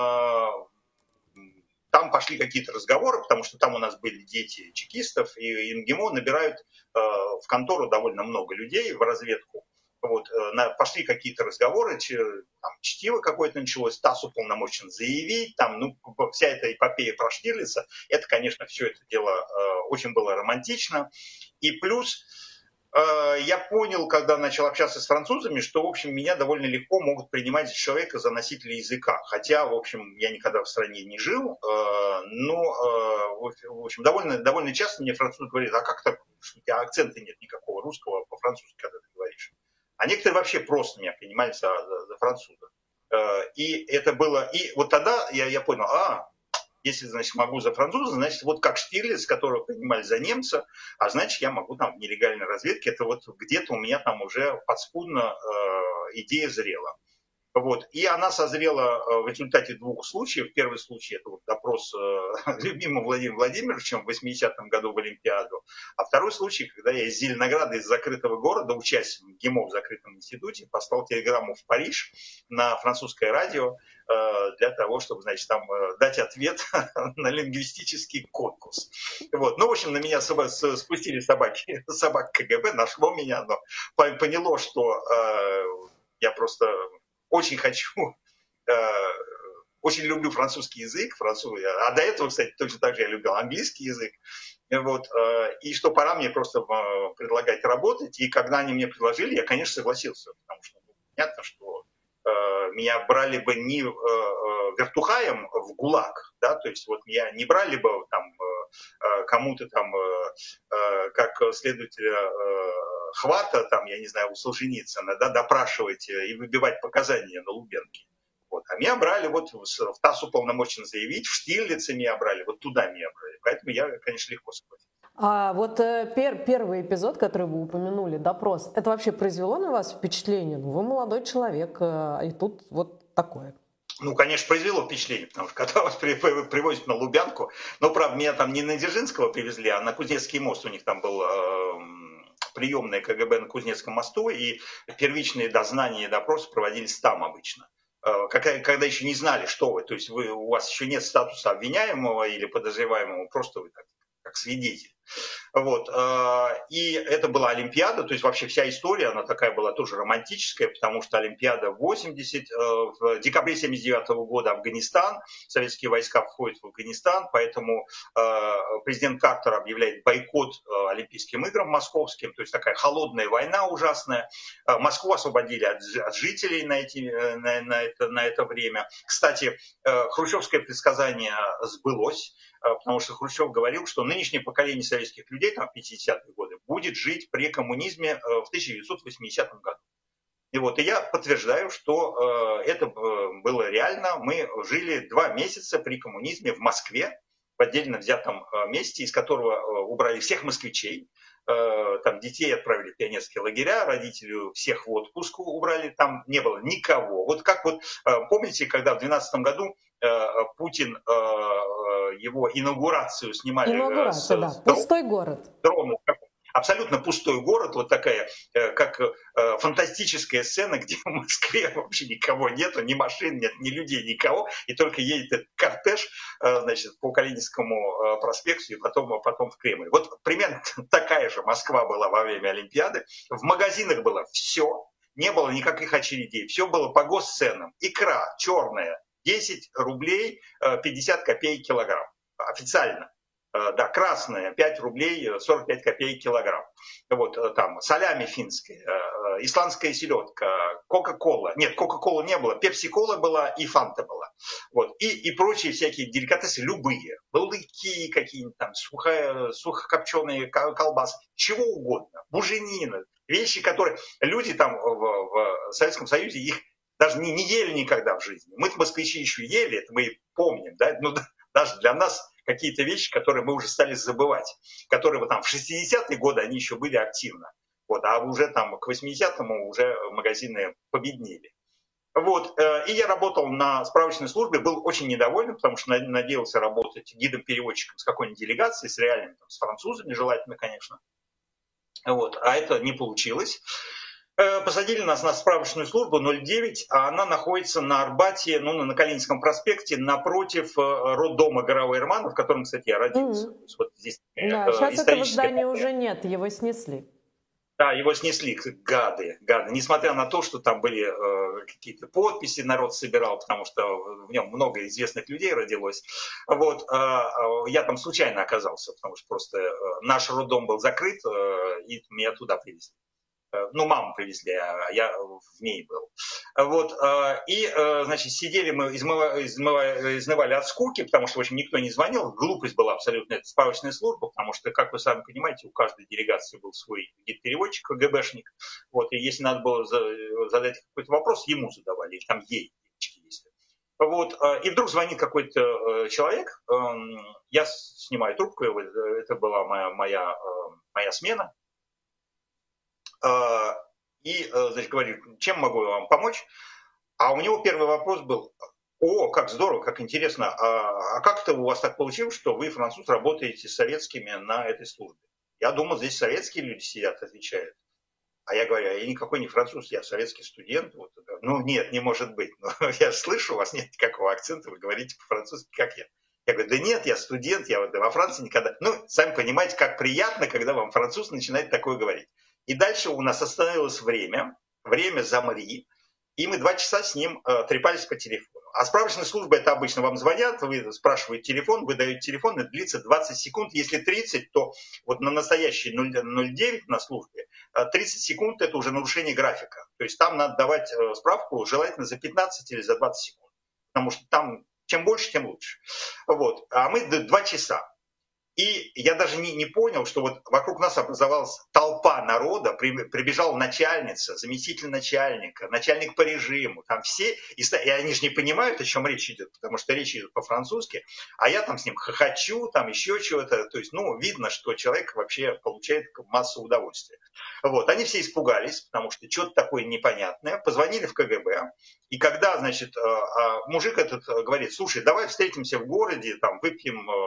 там пошли какие-то разговоры, потому что там у нас были дети чекистов, и МГИМО набирают в контору довольно много людей в разведку. Вот, пошли какие-то разговоры, там, чтиво какое-то началось, ТАСС уполномочен заявить, там, ну, вся эта эпопея про Штирлица, это, конечно, все это дело очень было романтично. И плюс я понял, когда начал общаться с французами, что, в общем, меня довольно легко могут принимать человека за носителя языка. Хотя, в общем, я никогда в стране не жил, но, в общем, довольно часто мне французы говорят, а как так, что у тебя акцента нет никакого русского по-французски, когда ты говоришь. А некоторые вообще просто меня принимали за француза. И это было... И вот тогда я понял, если, значит, могу за француза, значит, вот как Штирлиц, которого принимали за немца, а значит, я могу там в нелегальной разведке. Это вот где-то у меня там уже подспудно идея зрела. Вот. И она созрела в результате 2 случаев. Первый случай – это вот допрос любимым Владимиром Владимировичем в 80-м году в Олимпиаду. А второй случай, когда я из Зеленограда, из закрытого города, учась в ГИМО в закрытом институте, послал телеграмму в Париж на французское радио для того, чтобы, значит, там дать ответ на лингвистический конкурс. Вот. Ну, в общем, на меня спустили собак КГБ, нашло меня, но поняло, что я просто... очень хочу, очень люблю французский язык, а до этого, кстати, точно так же я любил английский язык, вот, и что пора мне просто предлагать работать, и когда они мне предложили, я, конечно, согласился, потому что понятно, что меня брали бы не вертухаем в ГУЛАГ, да, то есть вот меня не брали бы там кому-то там как следователя Хвата, там, я не знаю, у Солженицына, да, допрашивать и выбивать показания на Лубенке. Вот. А меня брали вот в ТАСС уполномочен заявить, в Штирлице меня брали, вот туда меня брали. Поэтому я, конечно, легко согласен. А вот первый эпизод, который вы упомянули, допрос, это вообще произвело на вас впечатление? Ну, вы молодой человек, и тут вот такое. Ну, конечно, произвело впечатление, потому что когда вас привозят на Лубянку, ну, правда, меня там не на Дзержинского привезли, а на Кузнецкий мост, у них там был приемная КГБ на Кузнецком мосту, и первичные дознания и допросы проводились там обычно. когда еще не знали, что вы, то есть у вас еще нет статуса обвиняемого или подозреваемого, просто вы как свидетель. Вот. И это была Олимпиада, то есть вообще вся история, она такая была тоже романтическая, потому что Олимпиада 80, в декабре 79 года Афганистан, советские войска входят в Афганистан, поэтому президент Картер объявляет бойкот Олимпийским играм московским, то есть такая холодная война ужасная. Москву освободили от жителей на это время. Кстати, хрущевское предсказание сбылось, потому что Хрущев говорил, что нынешнее поколение советских людей, там, в 50-е годы, будет жить при коммунизме в 1980 году. И я подтверждаю, что это было реально. Мы жили 2 месяца при коммунизме в Москве, в отдельно взятом месте, из которого убрали всех москвичей. Там детей отправили в пионерские лагеря, родителей всех в отпуск убрали, там не было никого. Вот как помните, когда в 2012 году Путин его инаугурацию снимали пустой город. Дрона, абсолютно пустой город, вот такая, как фантастическая сцена, где в Москве вообще никого нету, ни машин нет, ни людей, никого, и только едет этот кортеж, значит, по Калининскому проспекту и потом в Кремль. Вот примерно такая же Москва была во время Олимпиады. В магазинах было все, не было никаких очередей, все было по госценам. Икра черная, 10 рублей 50 копеек килограмм. Официально. Да, красная, 5 рублей 45 копеек килограмм. Вот там солями финская, исландская селедка, кока-кола. Нет, кока-колы не было, пепси-кола была и фанта была. Вот. И прочие всякие деликатесы, любые. Балыки какие-нибудь там, сухокопченые колбасы, чего угодно. Буженина. Вещи, которые люди там в Советском Союзе, их даже не ели никогда в жизни. Мы, москвичи, еще ели, это мы помним, да? Ну, даже для нас какие-то вещи, которые мы уже стали забывать, которые там в 60-е годы они еще были активны. Вот, а уже там к 80-му уже магазины победнели. Вот, и я работал на справочной службе, был очень недоволен, потому что надеялся работать гидом-переводчиком с какой-нибудь делегацией, с реальными, с французами желательно, конечно. Вот, а это не получилось. Посадили нас на справочную службу 09, а она находится на Арбате, на Калининском проспекте, напротив роддома Горовой Эрмана, в котором, кстати, я родился. То есть, вот здесь, да, сейчас этого здания уже нет, его снесли. Да, его снесли, гады. Несмотря на то, что там были какие-то подписи, народ собирал, потому что в нем много известных людей родилось. Вот, я там случайно оказался, потому что просто наш роддом был закрыт, и меня туда привезли. Маму привезли, а я в ней был. Вот, и, значит, сидели мы, изнывали от скуки, потому что, в общем, никто не звонил. Глупость была абсолютно, это справочная служба, потому что, как вы сами понимаете, у каждой делегации был свой гид-переводчик, КГБшник. Вот, и если надо было задать какой-то вопрос, ему задавали, или там ей, если. Вот, и вдруг звонит какой-то человек, я снимаю трубку, это была моя смена. И, значит, говорит, чем могу я вам помочь? А у него первый вопрос был: о, как здорово, как интересно, а как это у вас так получилось, что вы, француз, работаете с советскими на этой службе? Я думал, здесь советские люди сидят, отвечают. А я говорю, я никакой не француз, я советский студент. Вот. Нет, не может быть. Я слышу, у вас нет никакого акцента, вы говорите по-французски, как я. Я говорю, да нет, я студент, я во Франции никогда. Сами понимаете, как приятно, когда вам француз начинает такое говорить. И дальше у нас остановилось время замри, и мы 2 часа с ним трепались по телефону. А справочная служба, это обычно вам звонят, вы спрашиваете телефон, вы даете телефон, это длится 20 секунд. Если 30, то вот на настоящий 09 на службе 30 секунд это уже нарушение графика. То есть там надо давать справку желательно за 15 или за 20 секунд. Потому что там чем больше, тем лучше. Вот. А мы 2 часа. И я даже не понял, что вот вокруг нас образовалась толпа народа, прибежала начальница, заместитель начальника, начальник по режиму, там все, и они же не понимают, о чем речь идет, потому что речь идет по-французски, а я там с ним хохочу, там еще чего-то, то есть, видно, что человек вообще получает массу удовольствия. Вот, они все испугались, потому что что-то такое непонятное, позвонили в КГБ, и когда, значит, мужик этот говорит, слушай, давай встретимся в городе, там, выпьем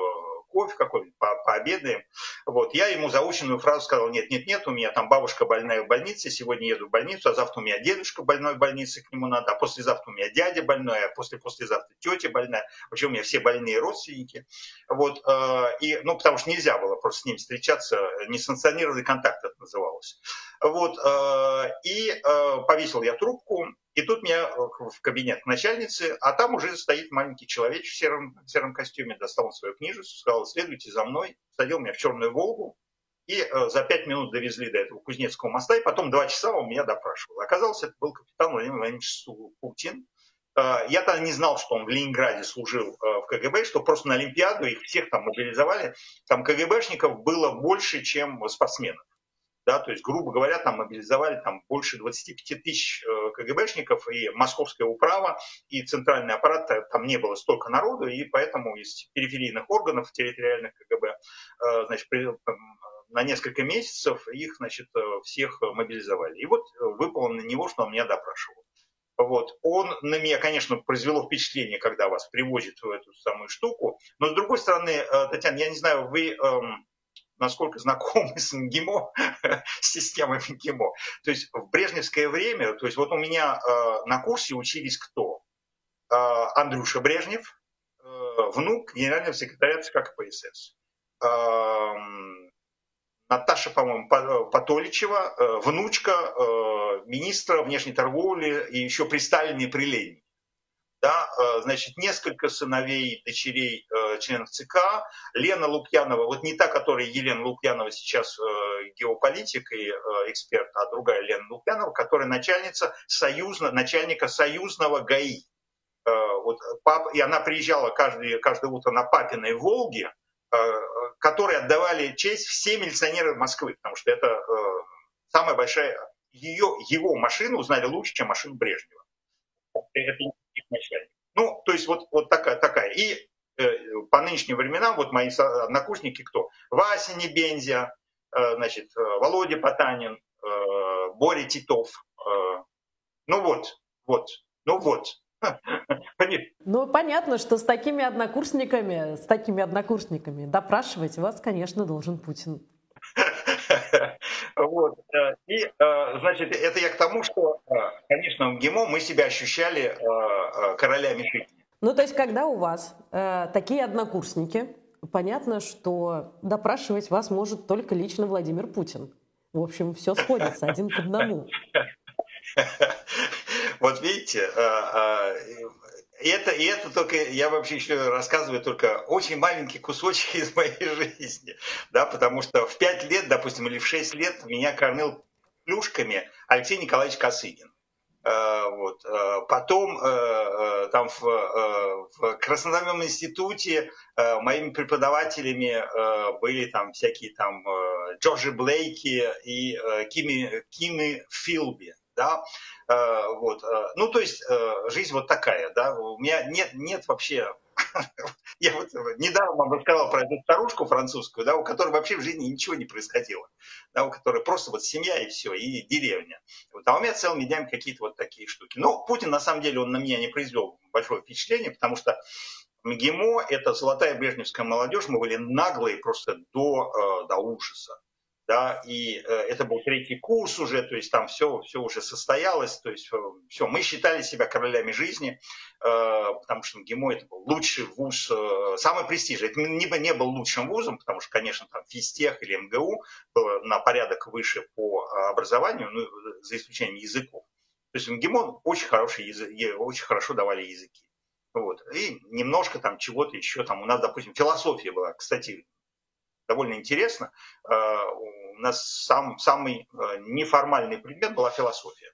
кофе какой-нибудь, пообедаем. Вот, я ему заученную фразу сказал: нет, нет, нет, у меня там бабушка больная в больнице, сегодня еду в больницу, а завтра у меня дедушка больной в больнице, к нему надо, а послезавтра у меня дядя больной, а послезавтра тетя больная, вообще у меня все больные родственники. Вот, и, ну, потому что нельзя было просто с ними встречаться, несанкционированный контакт это называлось. Вот, и повесил я трубку, и тут меня в кабинет начальницы, а там уже стоит маленький человечек в сером костюме, достал свою книжечку, сказал: следуйте за мной, садил меня в черную «Волгу», и за 5 минут довезли до этого Кузнецкого моста, и потом 2 часа он меня допрашивал. Оказалось, это был капитан Владимир Владимирович Путин. Я тогда не знал, что он в Ленинграде служил в КГБ, что просто на Олимпиаду их всех там мобилизовали. Там КГБшников было больше, чем спортсменов. Да, то есть, грубо говоря, там мобилизовали там больше 25 тысяч КГБшников, и московская управа, и центральный аппарат, там не было столько народу, и поэтому из периферийных органов территориальных КГБ, значит, на несколько месяцев их, значит, всех мобилизовали. И вот выпало на него, что он меня допрашивал. Вот. Он на меня, конечно, произвело впечатление, когда вас привозят в эту самую штуку, но с другой стороны, Татьяна, я не знаю, вы насколько знакомы с МГИМО, с системой МГИМО. То есть в брежневское время, то есть вот у меня на курсе учились кто? Андрюша Брежнев, внук генерального секретаря ЦК КПСС. Наташа, по-моему, Патоличева, внучка министра внешней торговли и еще при Сталине и при Ленине. Да, значит, несколько сыновей, дочерей членов ЦК. Лена Лукьянова, вот не та, которая Елена Лукьянова сейчас геополитик и эксперт, а другая Лена Лукьянова, которая начальника союзного ГАИ. Вот, и она приезжала каждое утро на папиной «Волге», которые отдавали честь все милиционеры Москвы, потому что это самая большая... Его машину узнали лучше, чем машину Брежнева. Это их начальник. Ну, то есть вот такая. И по нынешним временам вот мои однокурсники кто? Вася Небензя, значит, Володя Потанин, Боря Титов. Ну вот. Ну, понятно, что с такими однокурсниками допрашивать вас, конечно, должен Путин. Вот. И, значит, это я к тому, что, конечно, в МГИМО мы себя ощущали королями жизни. Ну, то есть, когда у вас такие однокурсники, понятно, что допрашивать вас может только лично Владимир Путин. В общем, все сходится 1 к 1. Вот видите, это только, я вообще еще рассказываю только очень маленький кусочек из моей жизни, да, потому что в 5 лет, допустим, или в 6 лет меня кормил плюшками Алексей Николаевич Косыгин. Вот. Потом там в Краснознаменном институте моими преподавателями были там всякие там Джорджи Блейки и Кими Филби. Да? Вот. Ну, то есть жизнь вот такая, да, у меня нет вообще, я вот недавно вам рассказал про эту старушку французскую, да, у которой вообще в жизни ничего не происходило, да, у которой просто вот семья и все, и деревня, вот, а у меня целыми днями какие-то вот такие штуки. Но Путин, на самом деле, он на меня не произвел большое впечатление, потому что МГИМО – это золотая брежневская молодежь, мы были наглые просто до ужаса. Да, и это был 3-й курс уже, то есть там все уже состоялось, то есть все, мы считали себя королями жизни, потому что МГИМО это был лучший вуз, самый престижный. Это не был лучшим вузом, потому что, конечно, там физтех или МГУ было на порядок выше по образованию, ну, за исключением языков. То есть МГИМО очень хорошо давали языки. Вот. И немножко там чего-то еще, там у нас, допустим, философия была, кстати, довольно интересно. У нас самый неформальный предмет была философия.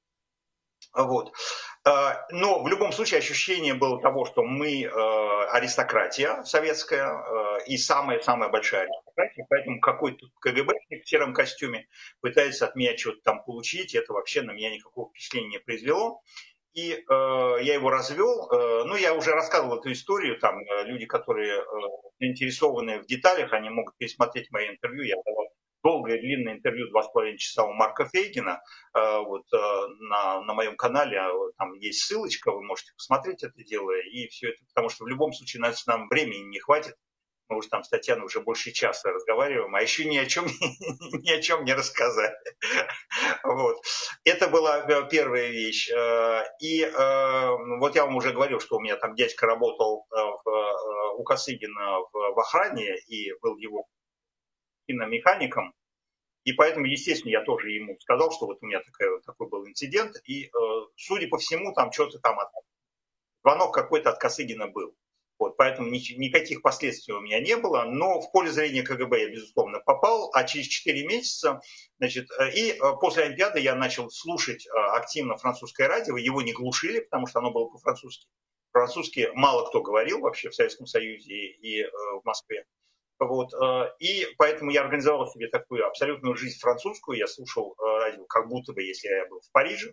Вот. Но в любом случае ощущение было того, что мы аристократия советская и самая большая аристократия, поэтому какой-то КГБшник в сером костюме пытается от меня что-то там получить, это вообще на меня никакого впечатления не произвело. И я его развел. Ну, я уже рассказывал эту историю. Там люди, которые заинтересованы в деталях, они могут пересмотреть мои интервью. Я давал долгое, длинное интервью, 2,5 часа у Марка Фейгина. Вот, на моем канале там есть ссылочка, вы можете посмотреть это дело. И все это, потому что в любом случае нам времени не хватит Мы уже там с Татьяной уже больше часа разговариваем, а еще ни о чем не рассказали. Вот. Это была первая вещь. И вот я вам уже говорил, что у меня там дядька работал у Косыгина в охране и был его киномехаником. И поэтому, естественно, я тоже ему сказал, что вот у меня такой был инцидент. И, судя по всему, там что-то там звонок какой-то от Косыгина был. Вот, поэтому никаких последствий у меня не было, но в поле зрения КГБ я, безусловно, попал, а через 4 месяца, значит, и после Олимпиады я начал слушать активно французское радио, его не глушили, потому что оно было по-французски. По-французски мало кто говорил вообще в Советском Союзе и в Москве. Вот, и поэтому я организовал себе такую абсолютную жизнь французскую, я слушал радио как будто бы, если я был в Париже.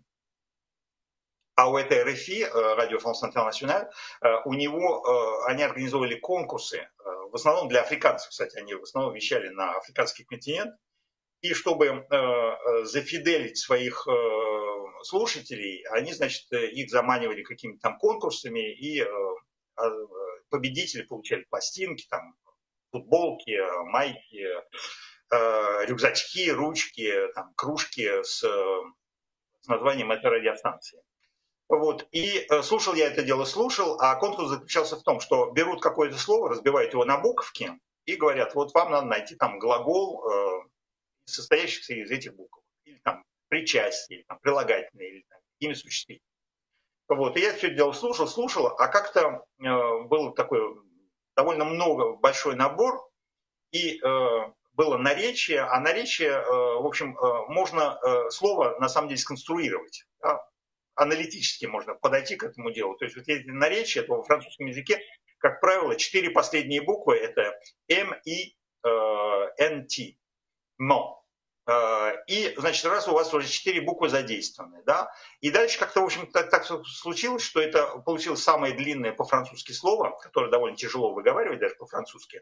А у этой РФИ, Радио Франс Интернациональ, у него, они организовали конкурсы, в основном для африканцев, кстати, они в основном вещали на африканский континент. И чтобы зафиделить своих слушателей, они, значит, их заманивали какими-то там конкурсами, и победители получали пластинки, там, футболки, майки, рюкзачки, ручки, там, кружки с названием этой радиостанции. Вот. И слушал я это дело, а конкурс заключался в том, что берут какое-то слово, разбивают его на буковки и говорят, вот вам надо найти там глагол, состоящийся из этих букв. Или там причастие, или там прилагательное, или там имя существительное. Вот. И я все это дело слушал, а как-то был такой довольно большой набор, и было наречие, а наречие, в общем, можно слово на самом деле сконструировать. Да? Аналитически можно подойти к этому делу. То есть вот эти наречия, то во французском языке, как правило, 4 последние буквы это M, I, N, T. Но. И, значит, раз у вас уже 4 буквы задействованы, да, и дальше как-то, в общем, так случилось, что это получилось самое длинное по-французски слово, которое довольно тяжело выговаривать даже по-французски.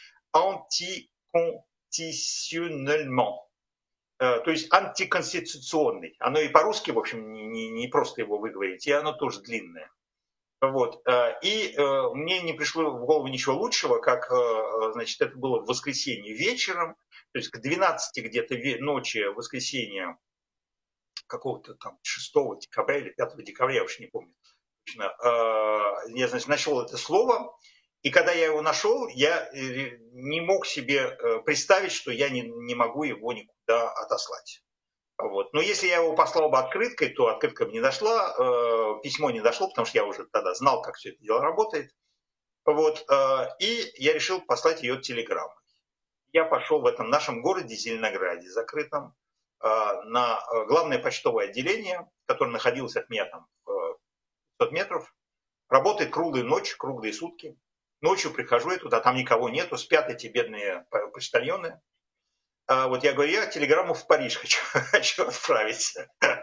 Антиконституционнellement. То есть антиконституционный. Оно и по-русски, в общем, не просто его выговорить, и оно тоже длинное. Вот. И мне не пришло в голову ничего лучшего, как, значит, это было в воскресенье вечером, то есть к 12 где-то ночи воскресенья какого-то там 6 декабря или 5 декабря, я уж не помню. Я, значит, нашел это слово, и когда я его нашел, я не мог себе представить, что я не могу его никуда отослать. Вот. Но если я его послал бы открыткой, то открытка бы не дошла, письмо не дошло, потому что я уже тогда знал, как все это дело работает. Вот. И я решил послать ее телеграммой. Я пошел в этом нашем городе Зеленограде, закрытом, на главное почтовое отделение, которое находилось от меня там 500 метров. Работает круглую ночь, круглые сутки. Ночью прихожу я туда, там никого нету, спят эти бедные почтальоны. Вот я говорю, я телеграмму в Париж хочу отправить.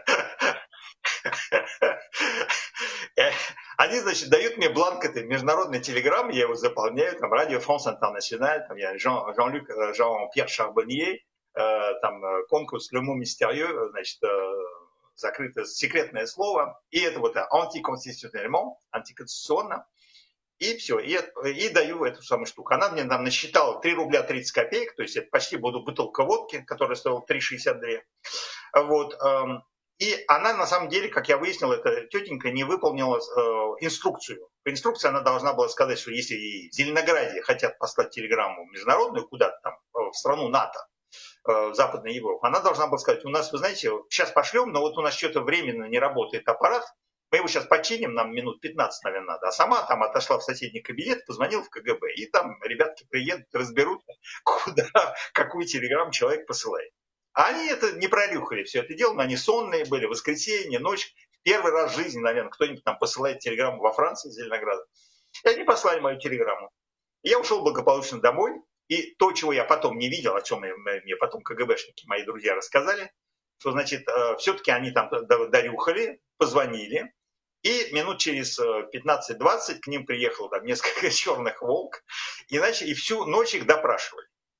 Они, значит, дают мне бланк этой международной телеграммы, я его заполняю, там, Радио Франс Интернациональ, там, я Жан-Пьер Шарбонье, там, конкурс Le Mot Mystérieux, значит, закрытое секретное слово, и это вот антиконституционно, антиконституционно, и все, и даю эту самую штуку. Она мне там насчитала 3 рубля 30 копеек, то есть это почти бутылка водки, которая стоила 3,62. Вот. И она на самом деле, как я выяснил, эта тетенька не выполнила инструкцию. По инструкции она должна была сказать, что если в Зеленограде хотят послать телеграмму международную куда-то там, в страну НАТО, в Западной Европе, она должна была сказать, у нас, вы знаете, сейчас пошлем, но вот у нас что-то временно не работает аппарат, мы его сейчас починим, нам минут 15, наверное, надо. А сама там отошла в соседний кабинет, позвонила в КГБ. И там ребятки приедут, разберут, куда, какую телеграмму человек посылает. А они это не прорюхали все это дело, но они сонные были, воскресенье, ночь. Первый раз в жизни, наверное, кто-нибудь там посылает телеграмму во Франции, Зеленограда. И они послали мою телеграмму. Я ушел благополучно домой. И то, чего я потом не видел, о чем мне потом КГБшники, мои друзья, рассказали, что, значит, все-таки они там дорюхали, позвонили. И минут через 15-20 к ним приехало там несколько черных волк, и всю ночь их допрашивали.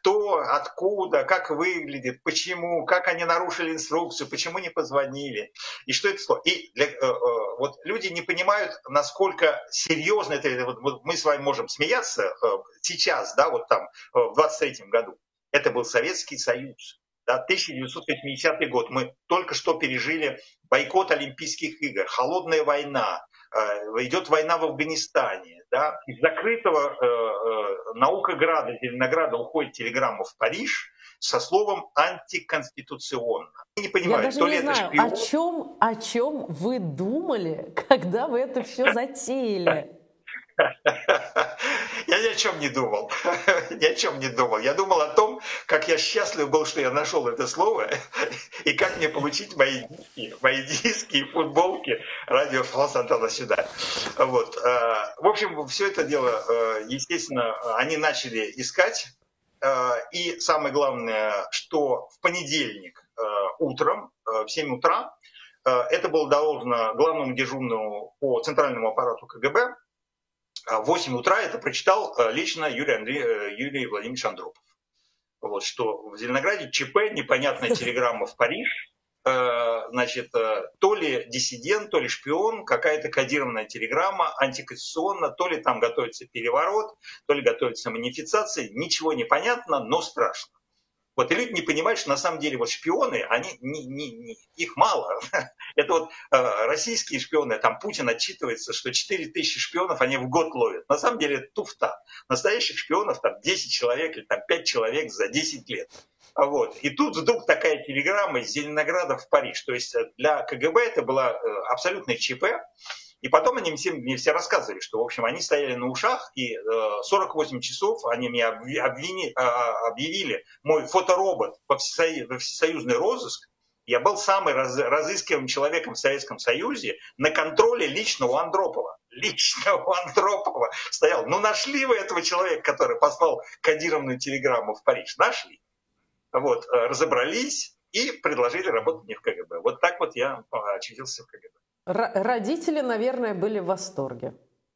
кто, откуда, как выглядит, почему, как они нарушили инструкцию, почему не позвонили, и что это стоит. И вот люди не понимают, насколько серьезно это. Вот мы с вами можем смеяться сейчас, да, вот там в 23-м году. Это был Советский Союз. Да, 1980 год. Мы только что пережили бойкот Олимпийских игр, холодная война, идет война в Афганистане. Да. Из закрытого Наукограда, Зеленограда уходит телеграмма в Париж со словом «антиконституционно». Я не понимаю, я даже не знаю, о чем вы думали, когда вы это все затеяли. Я ни о чем не думал. Ни о чем не думал. Я думал о том, как я счастлив был, что я нашел это слово, и как мне получить мои диски и футболки радио France International. Вот. В общем, все это дело, естественно, они начали искать. И самое главное, что в понедельник утром, в 7 утра, это было доложено главному дежурному по центральному аппарату КГБ. В 8 утра это прочитал лично Юрий Владимирович Андропов. Вот, что в Зеленограде ЧП, непонятная телеграмма в Париж, значит, то ли диссидент, то ли шпион, какая-то кодированная телеграмма, антиконституционно, то ли там готовится переворот, то ли готовится манифестация, ничего не понятно, но страшно. Вот, и люди не понимают, что на самом деле вот шпионы, их мало. Это вот российские шпионы, там Путин отчитывается, что 4000 шпионов они в год ловят. На самом деле это туфта. Настоящих шпионов там 10 человек или там 5 человек за 10 лет. Вот. И тут вдруг такая телеграмма из Зеленограда в Париж. То есть для КГБ это была абсолютная ЧП. И потом они мне все рассказывали, что, в общем, они стояли на ушах, и 48 часов они мне объявили мой фоторобот во всесоюзный розыск. Я был самым разыскиваемым человеком в Советском Союзе на контроле лично у Андропова. Лично у Андропова стоял. Ну, нашли вы этого человека, который послал кодированную телеграмму в Париж? Нашли. Вот, разобрались и предложили работать мне в КГБ. Вот так вот я очутился в КГБ. Родители, наверное, были в восторге.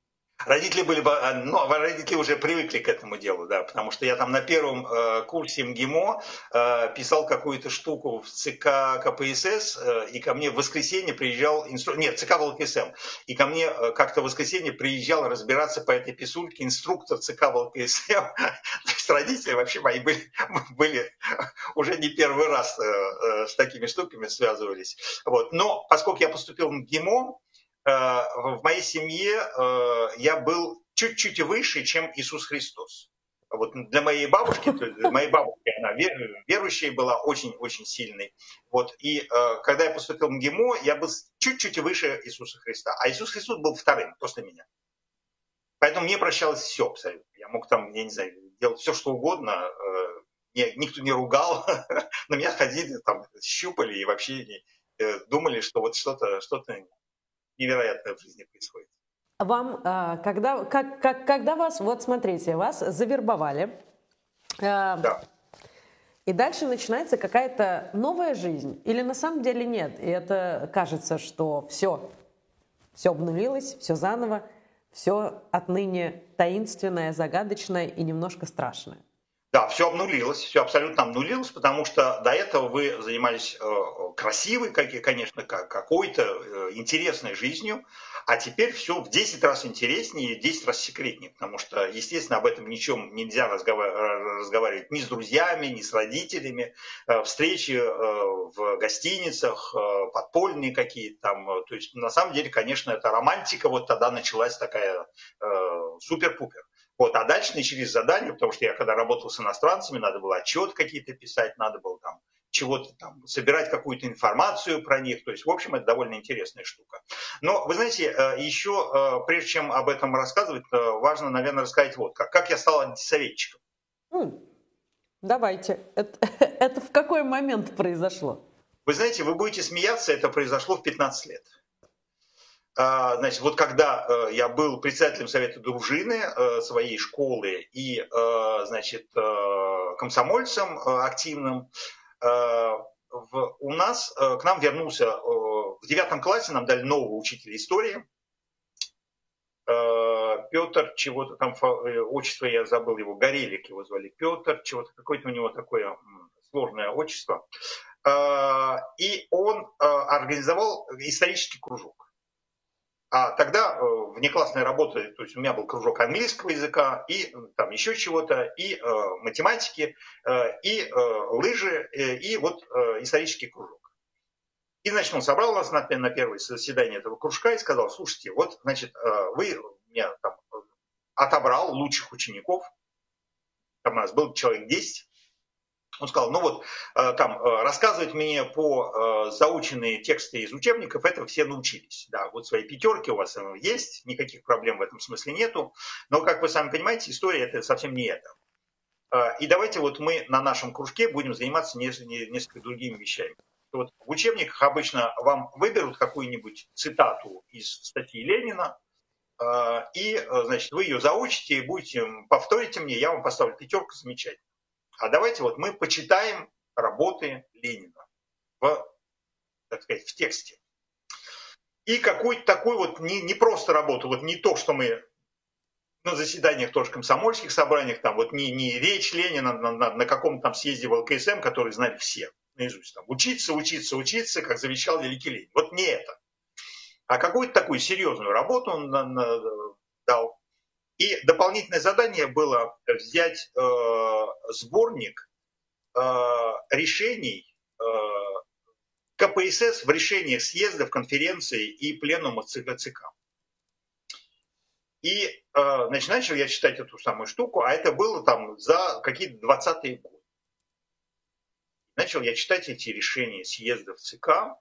Родители уже привыкли к этому делу, да, потому что я там на первом курсе МГИМО писал какую-то штуку в ЦК КПСС, и ко мне в воскресенье приезжал ЦК ВЛКСМ, и ко мне как-то в воскресенье приезжал разбираться по этой писульке инструктор ЦК ВЛКСМ. То есть родители вообще мои были уже не первый раз с такими штуками связывались. Вот. Но поскольку я поступил в МГИМО, в моей семье я был чуть-чуть выше, чем Иисус Христос. Вот для моей бабушки, она верующая была, очень-очень сильной. Вот. И когда я поступил в МГИМО, я был чуть-чуть выше Иисуса Христа. А Иисус Христос был вторым после меня. Поэтому мне прощалось все абсолютно. Я мог там, я не знаю, делать все, что угодно. Никто не ругал. На меня ходили, там, щупали и вообще думали, что вот что-то невероятное в жизни происходит. Вам, когда вас, вот смотрите, вас завербовали, да. И дальше начинается какая-то новая жизнь, или на самом деле нет, и это кажется, что все обнулилось, все заново, все отныне таинственное, загадочное и немножко страшное. Да, все обнулилось, все абсолютно обнулилось, потому что до этого вы занимались красивой, конечно, какой-то интересной жизнью, а теперь все в 10 раз интереснее, 10 раз секретнее, потому что, естественно, об этом ничем нельзя разговаривать ни с друзьями, ни с родителями, встречи в гостиницах, подпольные какие-то там, то есть на самом деле, конечно, эта романтика вот тогда началась такая супер-пупер. Вот, а дальше начались задания, потому что я когда работал с иностранцами, надо было отчет какие-то писать, надо было там чего-то там, собирать какую-то информацию про них. То есть, в общем, это довольно интересная штука. Но, вы знаете, еще, прежде чем об этом рассказывать, важно, наверное, рассказать вот как я стал антисоветчиком. Давайте. Это в какой момент произошло? Вы знаете, вы будете смеяться, это произошло в 15 лет. Значит, вот когда я был председателем совета дружины своей школы и, значит, комсомольцем активным, у нас, к нам вернулся в 9 классе, нам дали нового учителя истории, Петр, чего-то там, отчество я забыл его, Горелик его звали, Петр, чего-то, какое-то у него такое сложное отчество. И он организовал исторический кружок. А тогда внеклассная работа, то есть у меня был кружок английского языка, и там еще чего-то, и математики, и лыжи, и вот исторический кружок. И, значит, он собрал нас на первое заседание этого кружка и сказал: слушайте, вот, значит, вы меня там отобрал лучших учеников, там у нас был человек 10, он сказал: ну вот, там, рассказывать мне по заученные тексты из учебников, этого все научились. Да, вот свои пятерки у вас есть, никаких проблем в этом смысле нету. Но, как вы сами понимаете, история это совсем не это. И давайте вот мы на нашем кружке будем заниматься несколько другими вещами. Вот в учебниках обычно вам выберут какую-нибудь цитату из статьи Ленина, и, значит, вы ее заучите и будете, повторите мне, я вам поставлю пятерку, замечательно. А давайте вот мы почитаем работы Ленина так сказать, в тексте. И какую-то такую вот не просто работу, вот не то, что мы на заседаниях тоже комсомольских собраниях, там вот не речь Ленина на каком-то там съезде в ЛКСМ, который знали все наизусть, там учиться, как завещал великий Ленин. Вот не это. А какую-то такую серьезную работу он дал. И дополнительное задание было взять сборник решений КПСС в решениях съездов, конференций и пленумов ЦК. И, значит, начал я читать эту самую штуку, а это было там за какие-то 20-е годы. Начал я читать эти решения съездов ЦК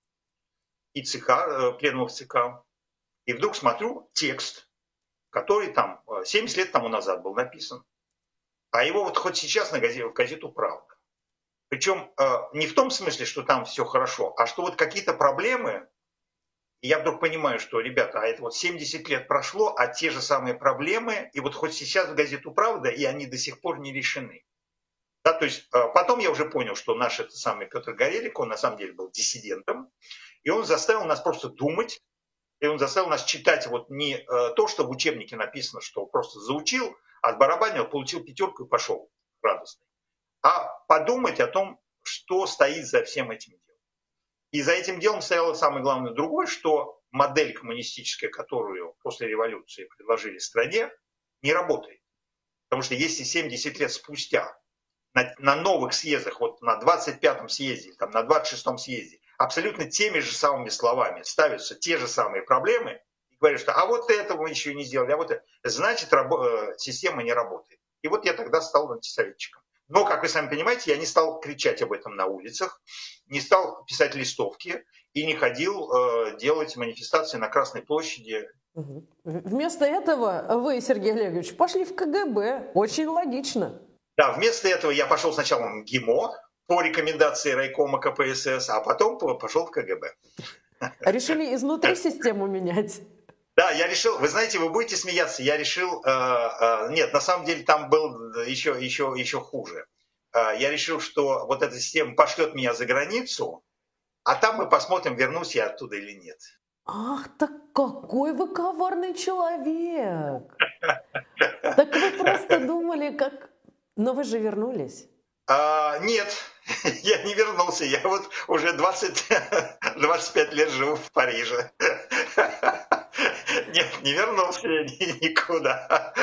и пленумов ЦК. И вдруг смотрю текст, который там 70 лет тому назад был написан. А его вот хоть сейчас в газету «Правда». Причем не в том смысле, что там все хорошо, а что вот какие-то проблемы, и я вдруг понимаю, что, ребята, а это вот 70 лет прошло, а те же самые проблемы, и вот хоть сейчас в газету «Правда», и они до сих пор не решены. Да, то есть потом я уже понял, что наш этот самый Петр Горелик, он на самом деле был диссидентом, и он заставил нас просто думать, и он заставил нас читать вот не то, что в учебнике написано, что просто заучил, отбарабанил, получил пятерку и пошел радостный. А подумать о том, что стоит за всем этим делом. И за этим делом стояло самое главное другое, что модель коммунистическая, которую после революции предложили стране, не работает. Потому что если 70 лет спустя на новых съездах, вот на 25-м съезде, там, на 26-м съезде, абсолютно теми же самыми словами ставятся те же самые проблемы, и говорят, что а вот этого мы еще не сделали, а вот это, значит система не работает. И вот я тогда стал антисоветчиком. Но, как вы сами понимаете, я не стал кричать об этом на улицах, не стал писать листовки и не ходил делать манифестации на Красной площади. Вместо этого вы, Сергей Олегович, пошли в КГБ. Очень логично. Да, вместо этого я пошел сначала в МГИМО по рекомендации райкома КПСС, а потом пошел в КГБ. Решили изнутри систему менять? Да, я решил, вы знаете, вы будете смеяться, я решил, нет, на самом деле там был еще хуже. Я решил, что вот эта система пошлет меня за границу, а там мы посмотрим, вернусь я оттуда или нет. Ах, так какой вы коварный человек! Так вы просто думали, как... Но вы же вернулись. Нет, я не вернулся, я вот уже 25 лет живу в Париже. Нет, не вернулся никуда.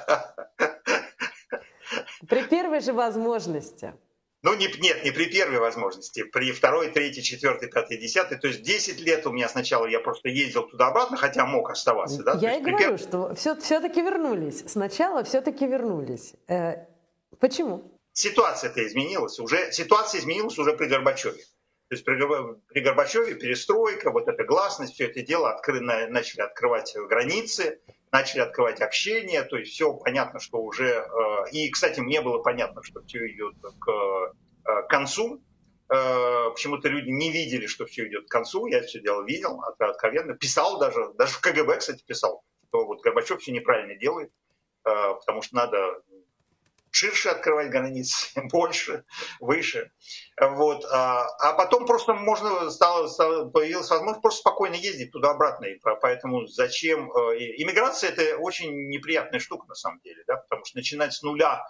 При первой же возможности. Ну, нет, не при первой возможности. При второй, третьей, четвертой, пятой, десятой. То есть 10 лет у меня сначала я просто ездил туда-обратно, хотя мог оставаться. Да? Я и говорю, что все-таки вернулись. Сначала все-таки вернулись. Почему? Ситуация-то изменилась. Ситуация изменилась уже при Горбачеве. То есть при Горбачеве перестройка, вот эта гласность, все это дело начали открывать границы, начали открывать общение, то есть все понятно, что уже... И, кстати, мне было понятно, что все идет к концу. Почему-то люди не видели, что все идет к концу. Я все дело видел, откровенно. Писал даже в КГБ, кстати, писал, что вот Горбачев все неправильно делает, потому что надо ширше открывать границы, больше, выше. Вот. А потом просто появилась возможность просто спокойно ездить туда-обратно. И поэтому зачем? Иммиграция – это очень неприятная штука на самом деле, да, потому что начинать с нуля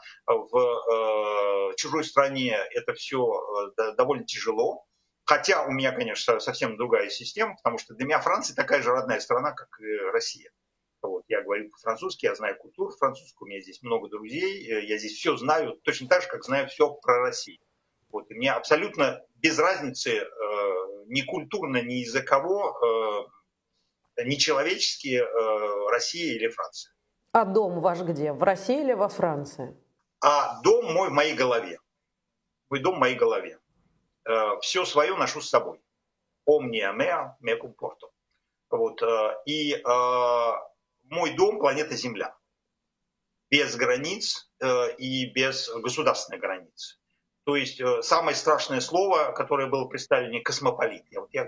в чужой стране – это все довольно тяжело. Хотя у меня, конечно, совсем другая система, потому что для меня Франция такая же родная страна, как и Россия. Вот, я говорю по-французски, я знаю культуру французскую, у меня здесь много друзей, я здесь все знаю, точно так же, как знаю все про Россию. Вот, и мне абсолютно без разницы ни культурно, ни языково, ни человечески Россия или Франция. А дом ваш где? В России или во Франции? А дом мой в моей голове. Мой дом в моей голове. Все свое ношу с собой. Omnia mea, me comporto. Вот, и мой дом – планета Земля. Без границ и без государственных границ. То есть самое страшное слово, которое было представлено, космополит.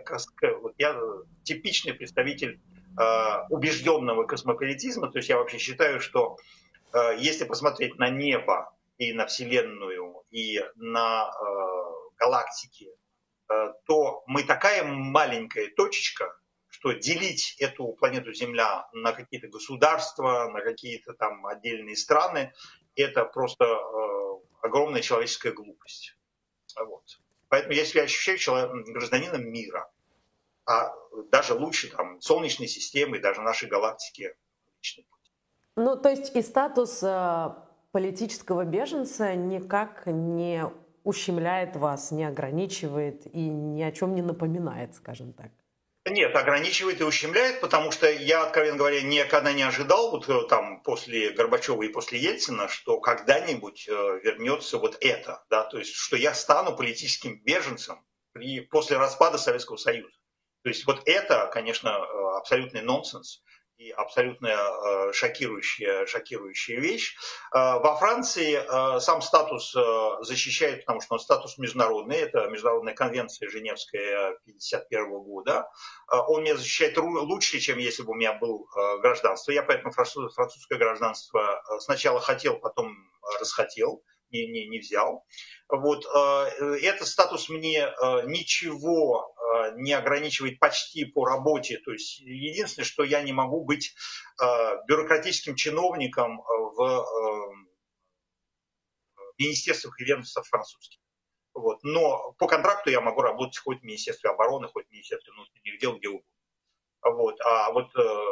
Я типичный представитель убежденного космополитизма. То есть я вообще считаю, что если посмотреть на небо и на Вселенную, и на галактики, то мы такая маленькая точечка, что делить эту планету Земля на какие-то государства, на какие-то там отдельные страны, это просто огромная человеческая глупость. Вот. Поэтому я себя ощущаю гражданином мира, а даже лучше там Солнечной системы, даже нашей галактики. Ну, то есть и статус политического беженца никак не ущемляет вас, не ограничивает и ни о чем не напоминает, скажем так. Нет, ограничивает и ущемляет, потому что я, откровенно говоря, никогда не ожидал вот там после Горбачева и после Ельцина, что когда-нибудь вернется вот это, да, то есть что я стану политическим беженцем после распада Советского Союза. То есть вот это, конечно, абсолютный нонсенс и абсолютно шокирующая вещь. Во Франции сам статус защищает, потому что он статус международный, это Международная конвенция Женевская 1951 года. Он меня защищает лучше, чем если бы у меня было гражданство. Я поэтому французское гражданство сначала хотел, потом расхотел, не взял. Вот. Этот статус мне ничего не ограничивает почти по работе. То есть единственное, что я не могу быть бюрократическим чиновником в министерствах и ведомствах французских. Вот. Но по контракту я могу работать хоть в Министерстве обороны, хоть в Министерстве внутренних дел, где угодно. Вот. А вот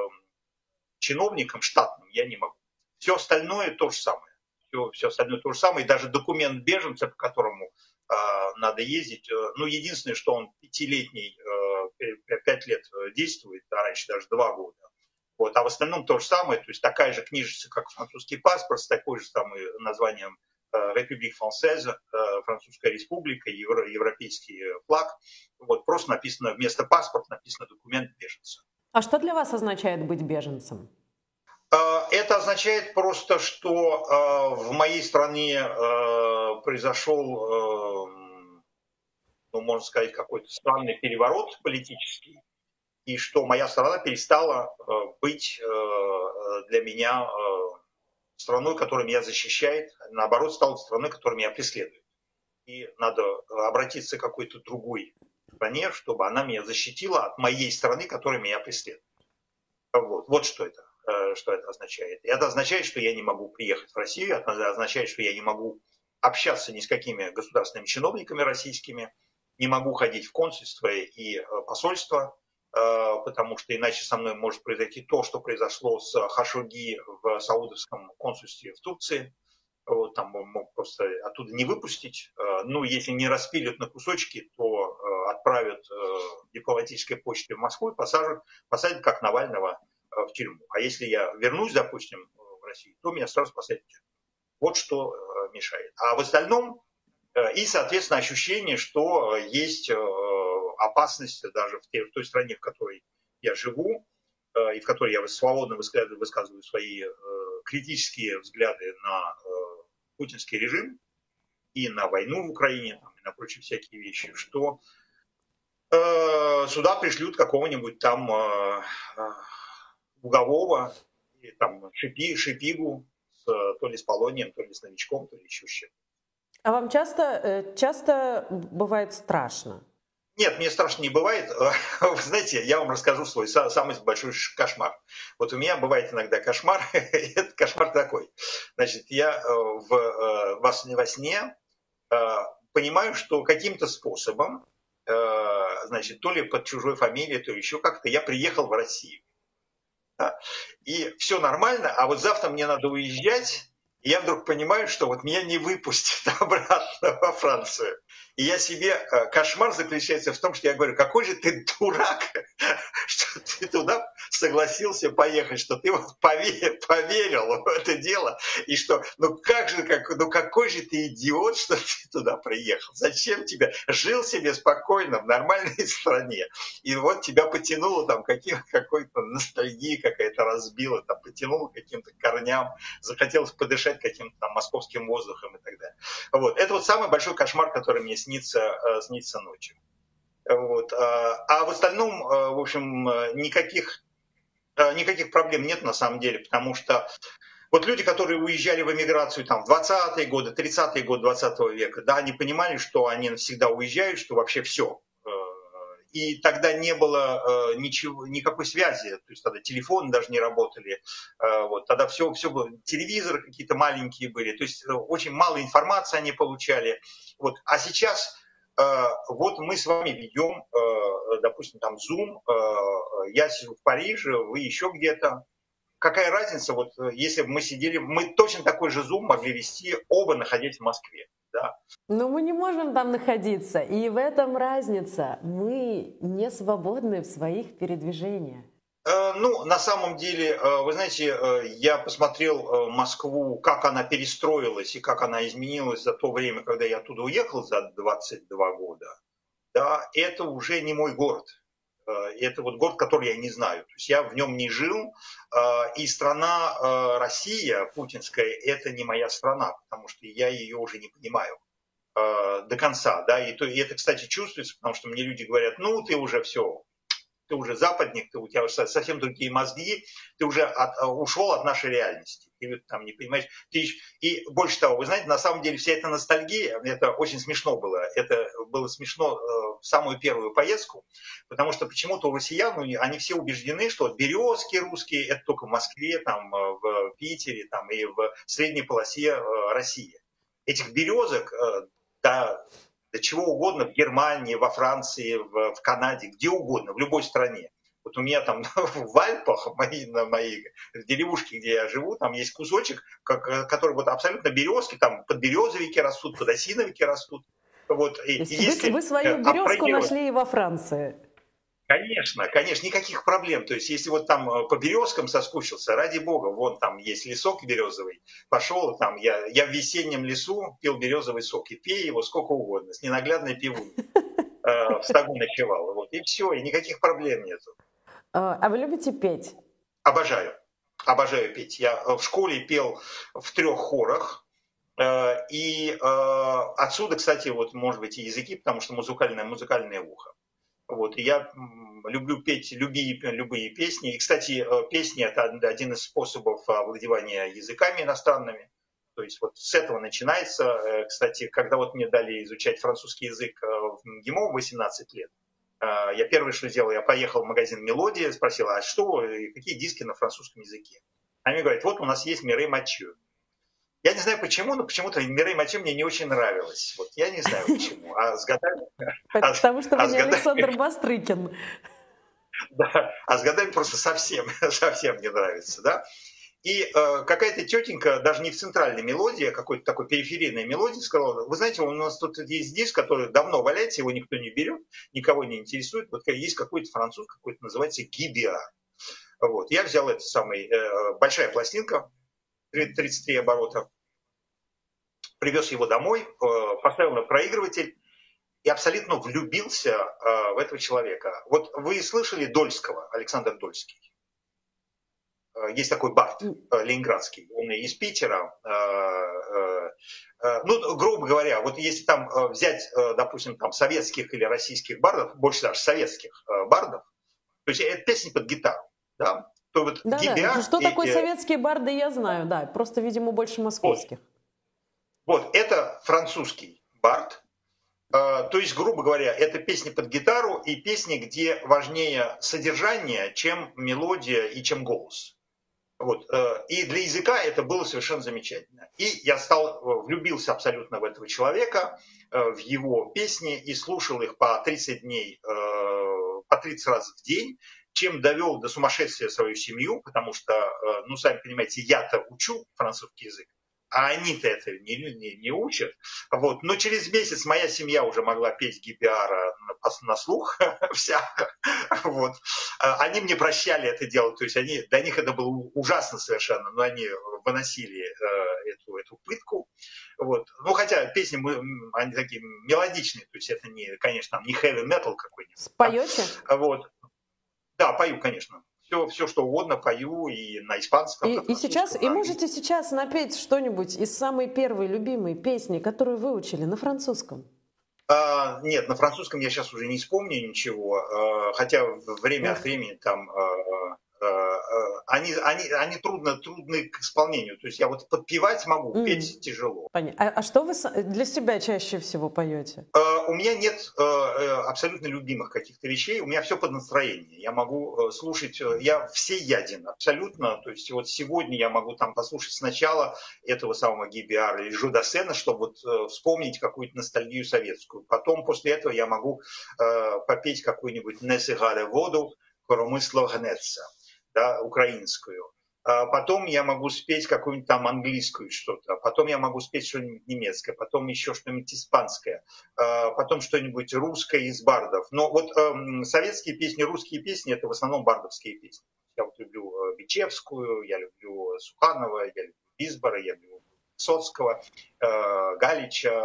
чиновником штатным я не могу. Все остальное то же самое. Все остальное то же самое. И даже документ беженца, по которому надо ездить, ну, единственное, что он 5-летний, 5 лет действует, а раньше даже 2 года. Вот. А в остальном то же самое, то есть такая же книжица, как французский паспорт, с такой же самым названием République Française, Французская республика, европейский флаг. Вот. Просто написано вместо паспорта, написано документ беженца. А что для вас означает быть беженцем? Это означает просто, что в моей стране произошел, ну, можно сказать, какой-то странный переворот политический, и что моя страна перестала быть для меня страной, которая меня защищает, наоборот, стала страной, которая меня преследует. И надо обратиться к какой-то другой стране, чтобы она меня защитила от моей страны, которая меня преследует. Вот что это означает. Это означает, что я не могу приехать в Россию, это означает, что я не могу общаться ни с какими государственными чиновниками российскими, не могу ходить в консульство и посольство, потому что иначе со мной может произойти то, что произошло с Хашогги в саудовском консульстве в Турции. Вот, там мог просто оттуда не выпустить. Ну, если не распилят на кусочки, то отправят дипломатической почтой в Москву и посадят как Навального в тюрьму. А если я вернусь, допустим, в Россию, то меня сразу посадят в тюрьму. Вот что мешает. А в остальном и, соответственно, ощущение, что есть опасность даже в той стране, в которой я живу, и в которой я свободно высказываю свои критические взгляды на путинский режим и на войну в Украине, и на прочие всякие вещи, что сюда пришлют какого-нибудь там Лугового, там Шипигу то ли с Полонием, то ли с Новичком, то ли еще с чем. А вам часто бывает страшно? Нет, мне страшно не бывает. Вы знаете, я вам расскажу свой самый большой кошмар. Вот у меня бывает иногда кошмар. Это кошмар такой. Значит, я во сне понимаю, что каким-то способом, значит, то ли под чужой фамилией, то еще как-то я приехал в Россию. Да? И все нормально, а вот завтра мне надо уезжать, и я вдруг понимаю, что вот меня не выпустят обратно во Францию. И я себе, кошмар заключается в том, что я говорю, какой же ты дурак, что ты туда согласился поехать, что ты вот поверил в это дело, и что, ну какой же ты идиот, что ты туда приехал, зачем тебе, жил себе спокойно в нормальной стране, и вот тебя потянуло там какой-то ностальгии какая-то разбила, там потянуло к каким-то корням, захотелось подышать каким-то там московским воздухом и так далее. Вот. Это вот самый большой кошмар, который мне снится ночью. Вот. А в остальном, в общем, никаких проблем нет на самом деле, потому что вот люди, которые уезжали в эмиграцию там, в 20-е годы, 30-е годы 20 века, да, они понимали, что они навсегда уезжают, что вообще все. И тогда не было никакой связи, то есть тогда телефоны даже не работали, вот, тогда все было, телевизоры какие-то маленькие были, то есть очень мало информации они получали. Вот. А сейчас вот мы с вами ведем, допустим, там Zoom, я сижу в Париже, вы еще где-то. Какая разница, вот если бы мы сидели, мы точно такой же Zoom могли вести, оба находясь в Москве. Да. Но мы не можем там находиться, и в этом разница. Мы не свободны в своих передвижениях. Ну, на самом деле, вы знаете, я посмотрел Москву, как она перестроилась и как она изменилась за то время, когда я оттуда уехал за 22 года. Да, это уже не мой город. Это вот город, который я не знаю. То есть я в нем не жил. И страна Россия путинская – это не моя страна, потому что я ее уже не понимаю до конца. Да? И это, кстати, чувствуется, потому что мне люди говорят, ну, ты уже все, ты уже западник, у тебя уже совсем другие мозги, ты уже ушел от нашей реальности. Ты там не понимаешь. И больше того, вы знаете, на самом деле вся эта ностальгия, это очень смешно было. Это было смешно в самую первую поездку, потому что почему-то у россиян, они все убеждены, что березки русские, это только в Москве, там, в Питере там, и в средней полосе России. Этих березок до чего угодно в Германии, во Франции, в Канаде, где угодно, в любой стране. Вот у меня там в Альпах, на моей деревушке, где я живу, там есть кусочек, который вот абсолютно березки, там подберезовики растут, подосиновики растут. Вот, вы свою березку нашли и во Франции. Конечно, никаких проблем. То есть, если вот там по березкам соскучился, ради бога, вон там есть лесок березовый, пошел там, я в весеннем лесу пил березовый сок, и пей его сколько угодно, с ненаглядной пивуней. В стогу ночевал. Вот, и все, и никаких проблем нету. А вы любите петь? Обожаю петь. Я в школе пел в 3 хорах. И отсюда, кстати, вот, может быть, и языки, потому что музыкальное ухо. Вот, и я люблю петь любые песни. И, кстати, песни – это один из способов овладевания языками иностранными. То есть вот с этого начинается. Кстати, когда вот мне дали изучать французский язык в МГИМО в 18 лет, я первое, что сделал, я поехал в магазин «Мелодия», спросил, а что, какие диски на французском языке? Они говорят, вот у нас есть Мирей Матью. Я не знаю почему, но почему-то Мирей Матью мне не очень нравилось. Вот я не знаю почему. А с годами... Потому что вы не Александр Бастрыкин. Да, а с годами просто совсем не нравится, да. И какая-то тетенька, даже не в центральной мелодии, а какой-то такой периферийной мелодии, сказала, вы знаете, у нас тут есть диск, который давно валяется, его никто не берет, никого не интересует. Вот есть какой-то француз, какой-то называется Гибиа. Вот. Я взял этот самый, большая пластинка, 33 оборота, привез его домой, поставил на проигрыватель и абсолютно влюбился в этого человека. Вот вы слышали Дольского, Александр Дольский? Есть такой бард ленинградский, он из Питера. Ну, грубо говоря, вот если там взять, допустим, там советских или российских бардов, больше даже советских бардов, то есть это песни под гитару, да? то вот Да-да, что такое советские барды, я знаю, да, просто, видимо, больше московских. Вот, это французский бард. То есть, грубо говоря, это песни под гитару и песни, где важнее содержание, чем мелодия и чем голос. Вот. И для языка это было совершенно замечательно. И я влюбился абсолютно в этого человека, в его песни и слушал их по 30 дней, по 30 раз в день, чем довел до сумасшествия свою семью, потому что, ну, сами понимаете, я-то учу французский язык, а они-то это не учат. Вот. Но через месяц моя семья уже могла петь GBR на слух вся. Вот. Они мне прощали это дело, то есть для них это было ужасно совершенно, но они выносили эту пытку. Вот. Ну, хотя песни, они такие мелодичные, то есть это, конечно, не heavy metal какой-нибудь. Споете? Вот. Да, пою, конечно. Все, что угодно пою, и на испанском, на французском. И можете сейчас напеть что-нибудь из самой первой любимой песни, которую выучили на французском? Нет, на французском я сейчас уже не вспомню ничего, хотя время от времени там они трудны к исполнению. То есть я вот подпевать могу, петь тяжело. Понятно. А что вы для себя чаще всего поете? У меня нет абсолютно любимых каких-то вещей, у меня все под настроение. Я могу слушать, я всеяден абсолютно. То есть вот сегодня я могу там послушать сначала этого самого GBR или Жудасена, чтобы вот вспомнить какую-то ностальгию советскую. Потом после этого я могу попеть какую-нибудь «Не сигаре воду», «Коромысло гнеться», да, украинскую. Потом я могу спеть какую-нибудь там английскую что-то, потом я могу спеть что-нибудь немецкое, потом еще что-нибудь испанское, потом что-нибудь русское из бардов. Но вот советские песни, русские песни – это в основном бардовские песни. Я вот люблю Бичевскую, я люблю Суханова, я люблю Висбора, я люблю Высоцкого, Галича.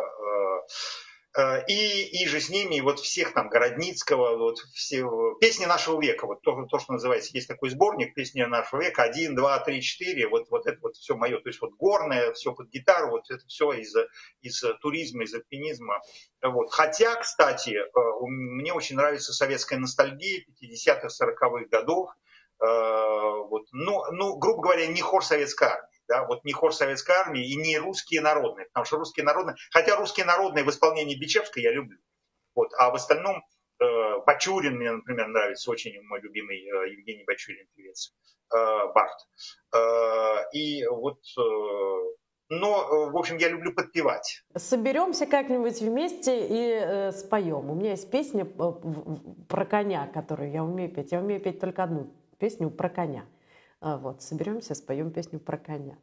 И же с ними вот всех там Городницкого, вот все песни нашего века, вот то, что называется, есть такой сборник песни нашего века, 1, 2, 3, 4, вот это вот все мое, то есть вот горное, все под гитару, вот это все из туризма, из альпинизма. Вот. Хотя, кстати, мне очень нравится советская ностальгия 50-х, 40-х годов, вот. Ну, грубо говоря, не хор советской армии. Да, вот не хор советской армии и не русские народные, потому что русские народные, хотя русские народные в исполнении Бичевской я люблю, вот, а в остальном Бачурин мне, например, нравится, очень мой любимый Евгений Бачурин, певец, бард. И вот, но, в общем, я люблю подпевать. Соберемся как-нибудь вместе и споем. У меня есть песня про коня, которую я умею петь. Я умею петь только одну песню про коня. Вот, соберемся, споем песню про коня.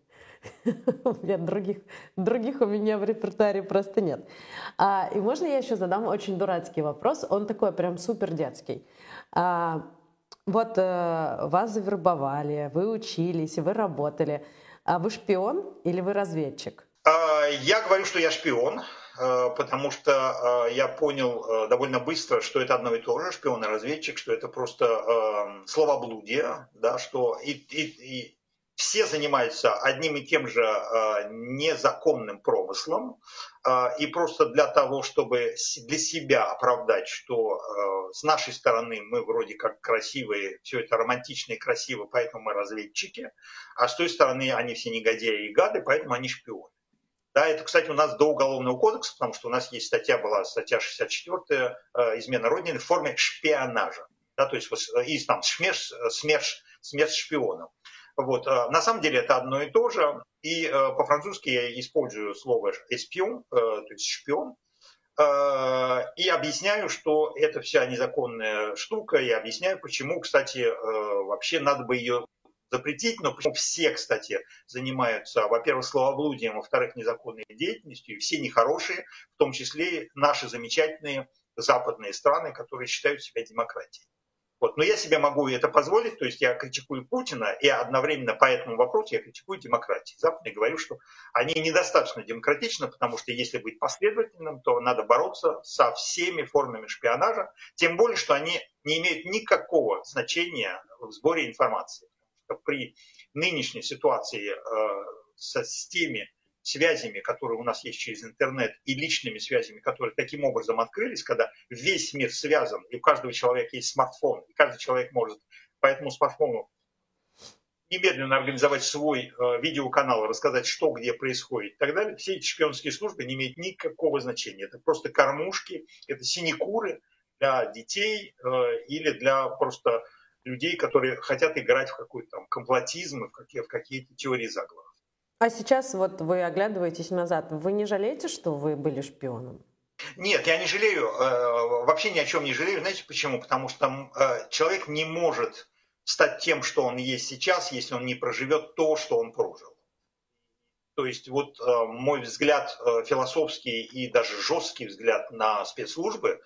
Других у меня в репертуаре просто нет. И можно я еще задам очень дурацкий вопрос? Он такой прям супер детский. Вот вас завербовали, вы учились, вы работали. Вы шпион или вы разведчик? Я говорю, что я шпион, потому что я понял довольно быстро, что это одно и то же, шпион и разведчик, что это просто словоблудие, да, что и все занимаются одним и тем же незаконным промыслом, и просто для того, чтобы для себя оправдать, что с нашей стороны мы вроде как красивые, все это романтично и красиво, поэтому мы разведчики, а с той стороны они все негодяи и гады, поэтому они шпионы. Да, это, кстати, у нас до Уголовного кодекса, потому что у нас есть статья 64 «Измена Родине» в форме шпионажа. Да, то есть и там смерть шпионов. Вот. На самом деле это одно и то же. И по-французски я использую слово «эспион», то есть «шпион», и объясняю, что это вся незаконная штука, и объясняю, почему, кстати, вообще надо бы ее запретить, но почему все, кстати, занимаются, во-первых, словоблудием, во-вторых, незаконной деятельностью, и все нехорошие, в том числе наши замечательные западные страны, которые считают себя демократией. Вот. Но я себе могу это позволить, то есть я критикую Путина, и одновременно по этому вопросу я критикую демократию. Западные говорю, что они недостаточно демократичны, потому что если быть последовательным, то надо бороться со всеми формами шпионажа, тем более, что они не имеют никакого значения в сборе информации. При нынешней ситуации с теми связями, которые у нас есть через интернет, и личными связями, которые таким образом открылись, когда весь мир связан, и у каждого человека есть смартфон, и каждый человек может по этому смартфону немедленно организовать свой видеоканал, рассказать, что где происходит и так далее. Все эти шпионские службы не имеют никакого значения. Это просто кормушки, это синекуры для детей или для просто людей, которые хотят играть в какой-то там комплотизм, в какие-то теории заговора. А сейчас вот вы оглядываетесь назад, вы не жалеете, что вы были шпионом? Нет, я не жалею, вообще ни о чем не жалею. Знаете почему? Потому что человек не может стать тем, что он есть сейчас, если он не проживет то, что он прожил. То есть вот мой взгляд философский и даже жесткий взгляд на спецслужбы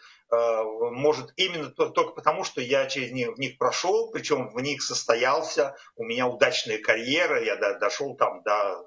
может именно только потому, что я через в них прошел, причем в них состоялся, у меня удачная карьера, я дошел там до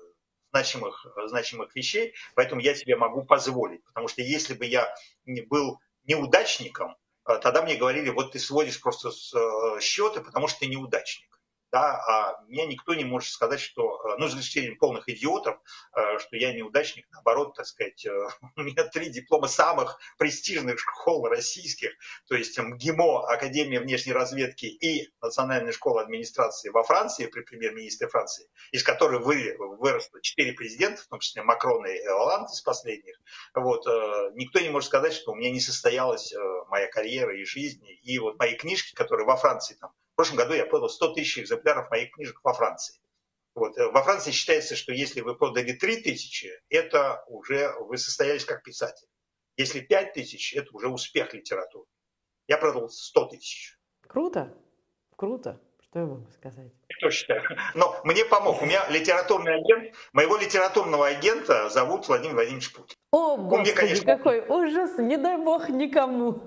значимых вещей, поэтому я себе могу позволить. Потому что если бы я не был неудачником, тогда мне говорили, вот ты сводишь просто счеты, потому что ты неудачник. Да, а мне никто не может сказать, что, ну, за исключением полных идиотов, что я неудачник, наоборот, так сказать, у меня 3 диплома самых престижных школ российских, то есть МГИМО, Академия внешней разведки и Национальная школа администрации во Франции, при премьер-министре Франции, из которой выросло 4 президента, в том числе Макрон и Оланд из последних. Вот, никто не может сказать, что у меня не состоялась моя карьера и жизнь, и вот мои книжки, которые во Франции там, в прошлом году я продал 100 тысяч экземпляров моих книжек во Франции. Вот. Во Франции считается, что если вы продали 3000, это уже вы состоялись как писатель. Если 5000, это уже успех литературы. Я продал 100 тысяч. Круто, круто. Что я могу сказать? Кто считает? Но мне помог. У меня литературный агент, моего литературного агента зовут Владимир Владимирович Путин. О, Господи, конечно, какой ужас, не дай бог никому.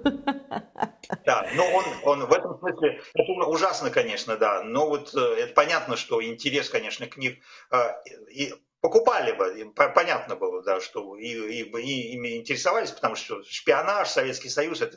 Да, но он в этом смысле, это ужасно, конечно, да, но вот это понятно, что интерес, конечно, к них, и покупали бы, понятно было, да, что ими интересовались, потому что шпионаж, Советский Союз, это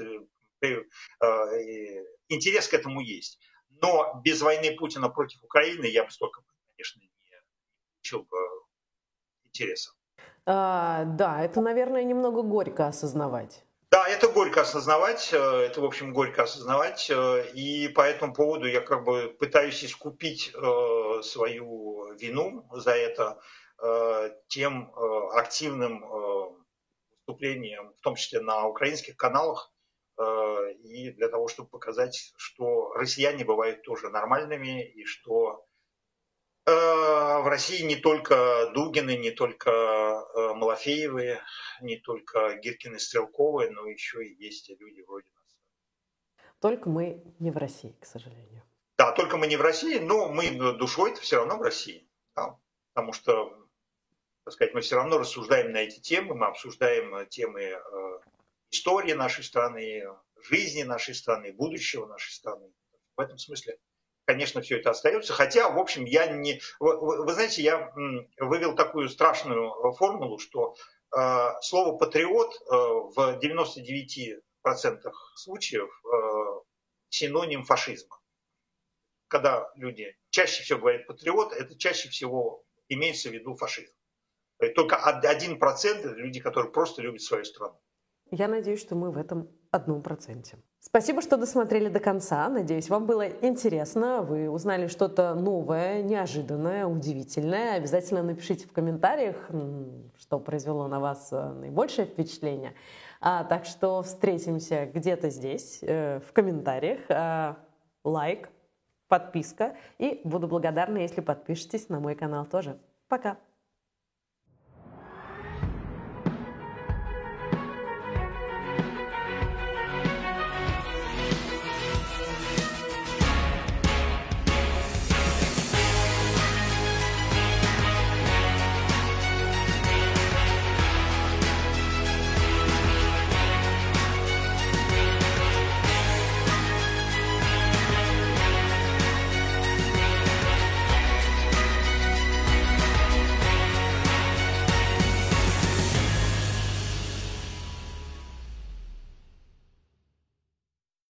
интерес к этому есть. Но без войны Путина против Украины я бы столько, конечно, не получил бы интереса. Да, это, наверное, немного горько осознавать. Да, это горько осознавать, это, в общем, горько осознавать, и по этому поводу я как бы пытаюсь искупить свою вину за это тем активным выступлением, в том числе на украинских каналах, и для того, чтобы показать, что россияне бывают тоже нормальными, и что в России не только Дугины, не только Малафеевы, не только Гиркины, Стрелковы, но еще и есть люди вроде нас. Только мы не в России, к сожалению. Да, только мы не в России, но мы душой-то все равно в России. Да, потому что, так сказать, мы все равно рассуждаем на эти темы, мы обсуждаем темы истории нашей страны, жизни нашей страны, будущего нашей страны. В этом смысле, конечно, все это остается. Хотя, в общем, я не... Вы знаете, я вывел такую страшную формулу, что слово «патриот» в 99% случаев синоним фашизма. Когда люди чаще всего говорят «патриот», это чаще всего имеется в виду фашизм. Только 1% это люди, которые просто любят свою страну. Я надеюсь, что мы в этом 1%. Спасибо, что досмотрели до конца. Надеюсь, вам было интересно. Вы узнали что-то новое, неожиданное, удивительное. Обязательно напишите в комментариях, что произвело на вас наибольшее впечатление. Так что встретимся где-то здесь, в комментариях. Лайк, подписка. И буду благодарна, если подпишетесь на мой канал тоже. Пока!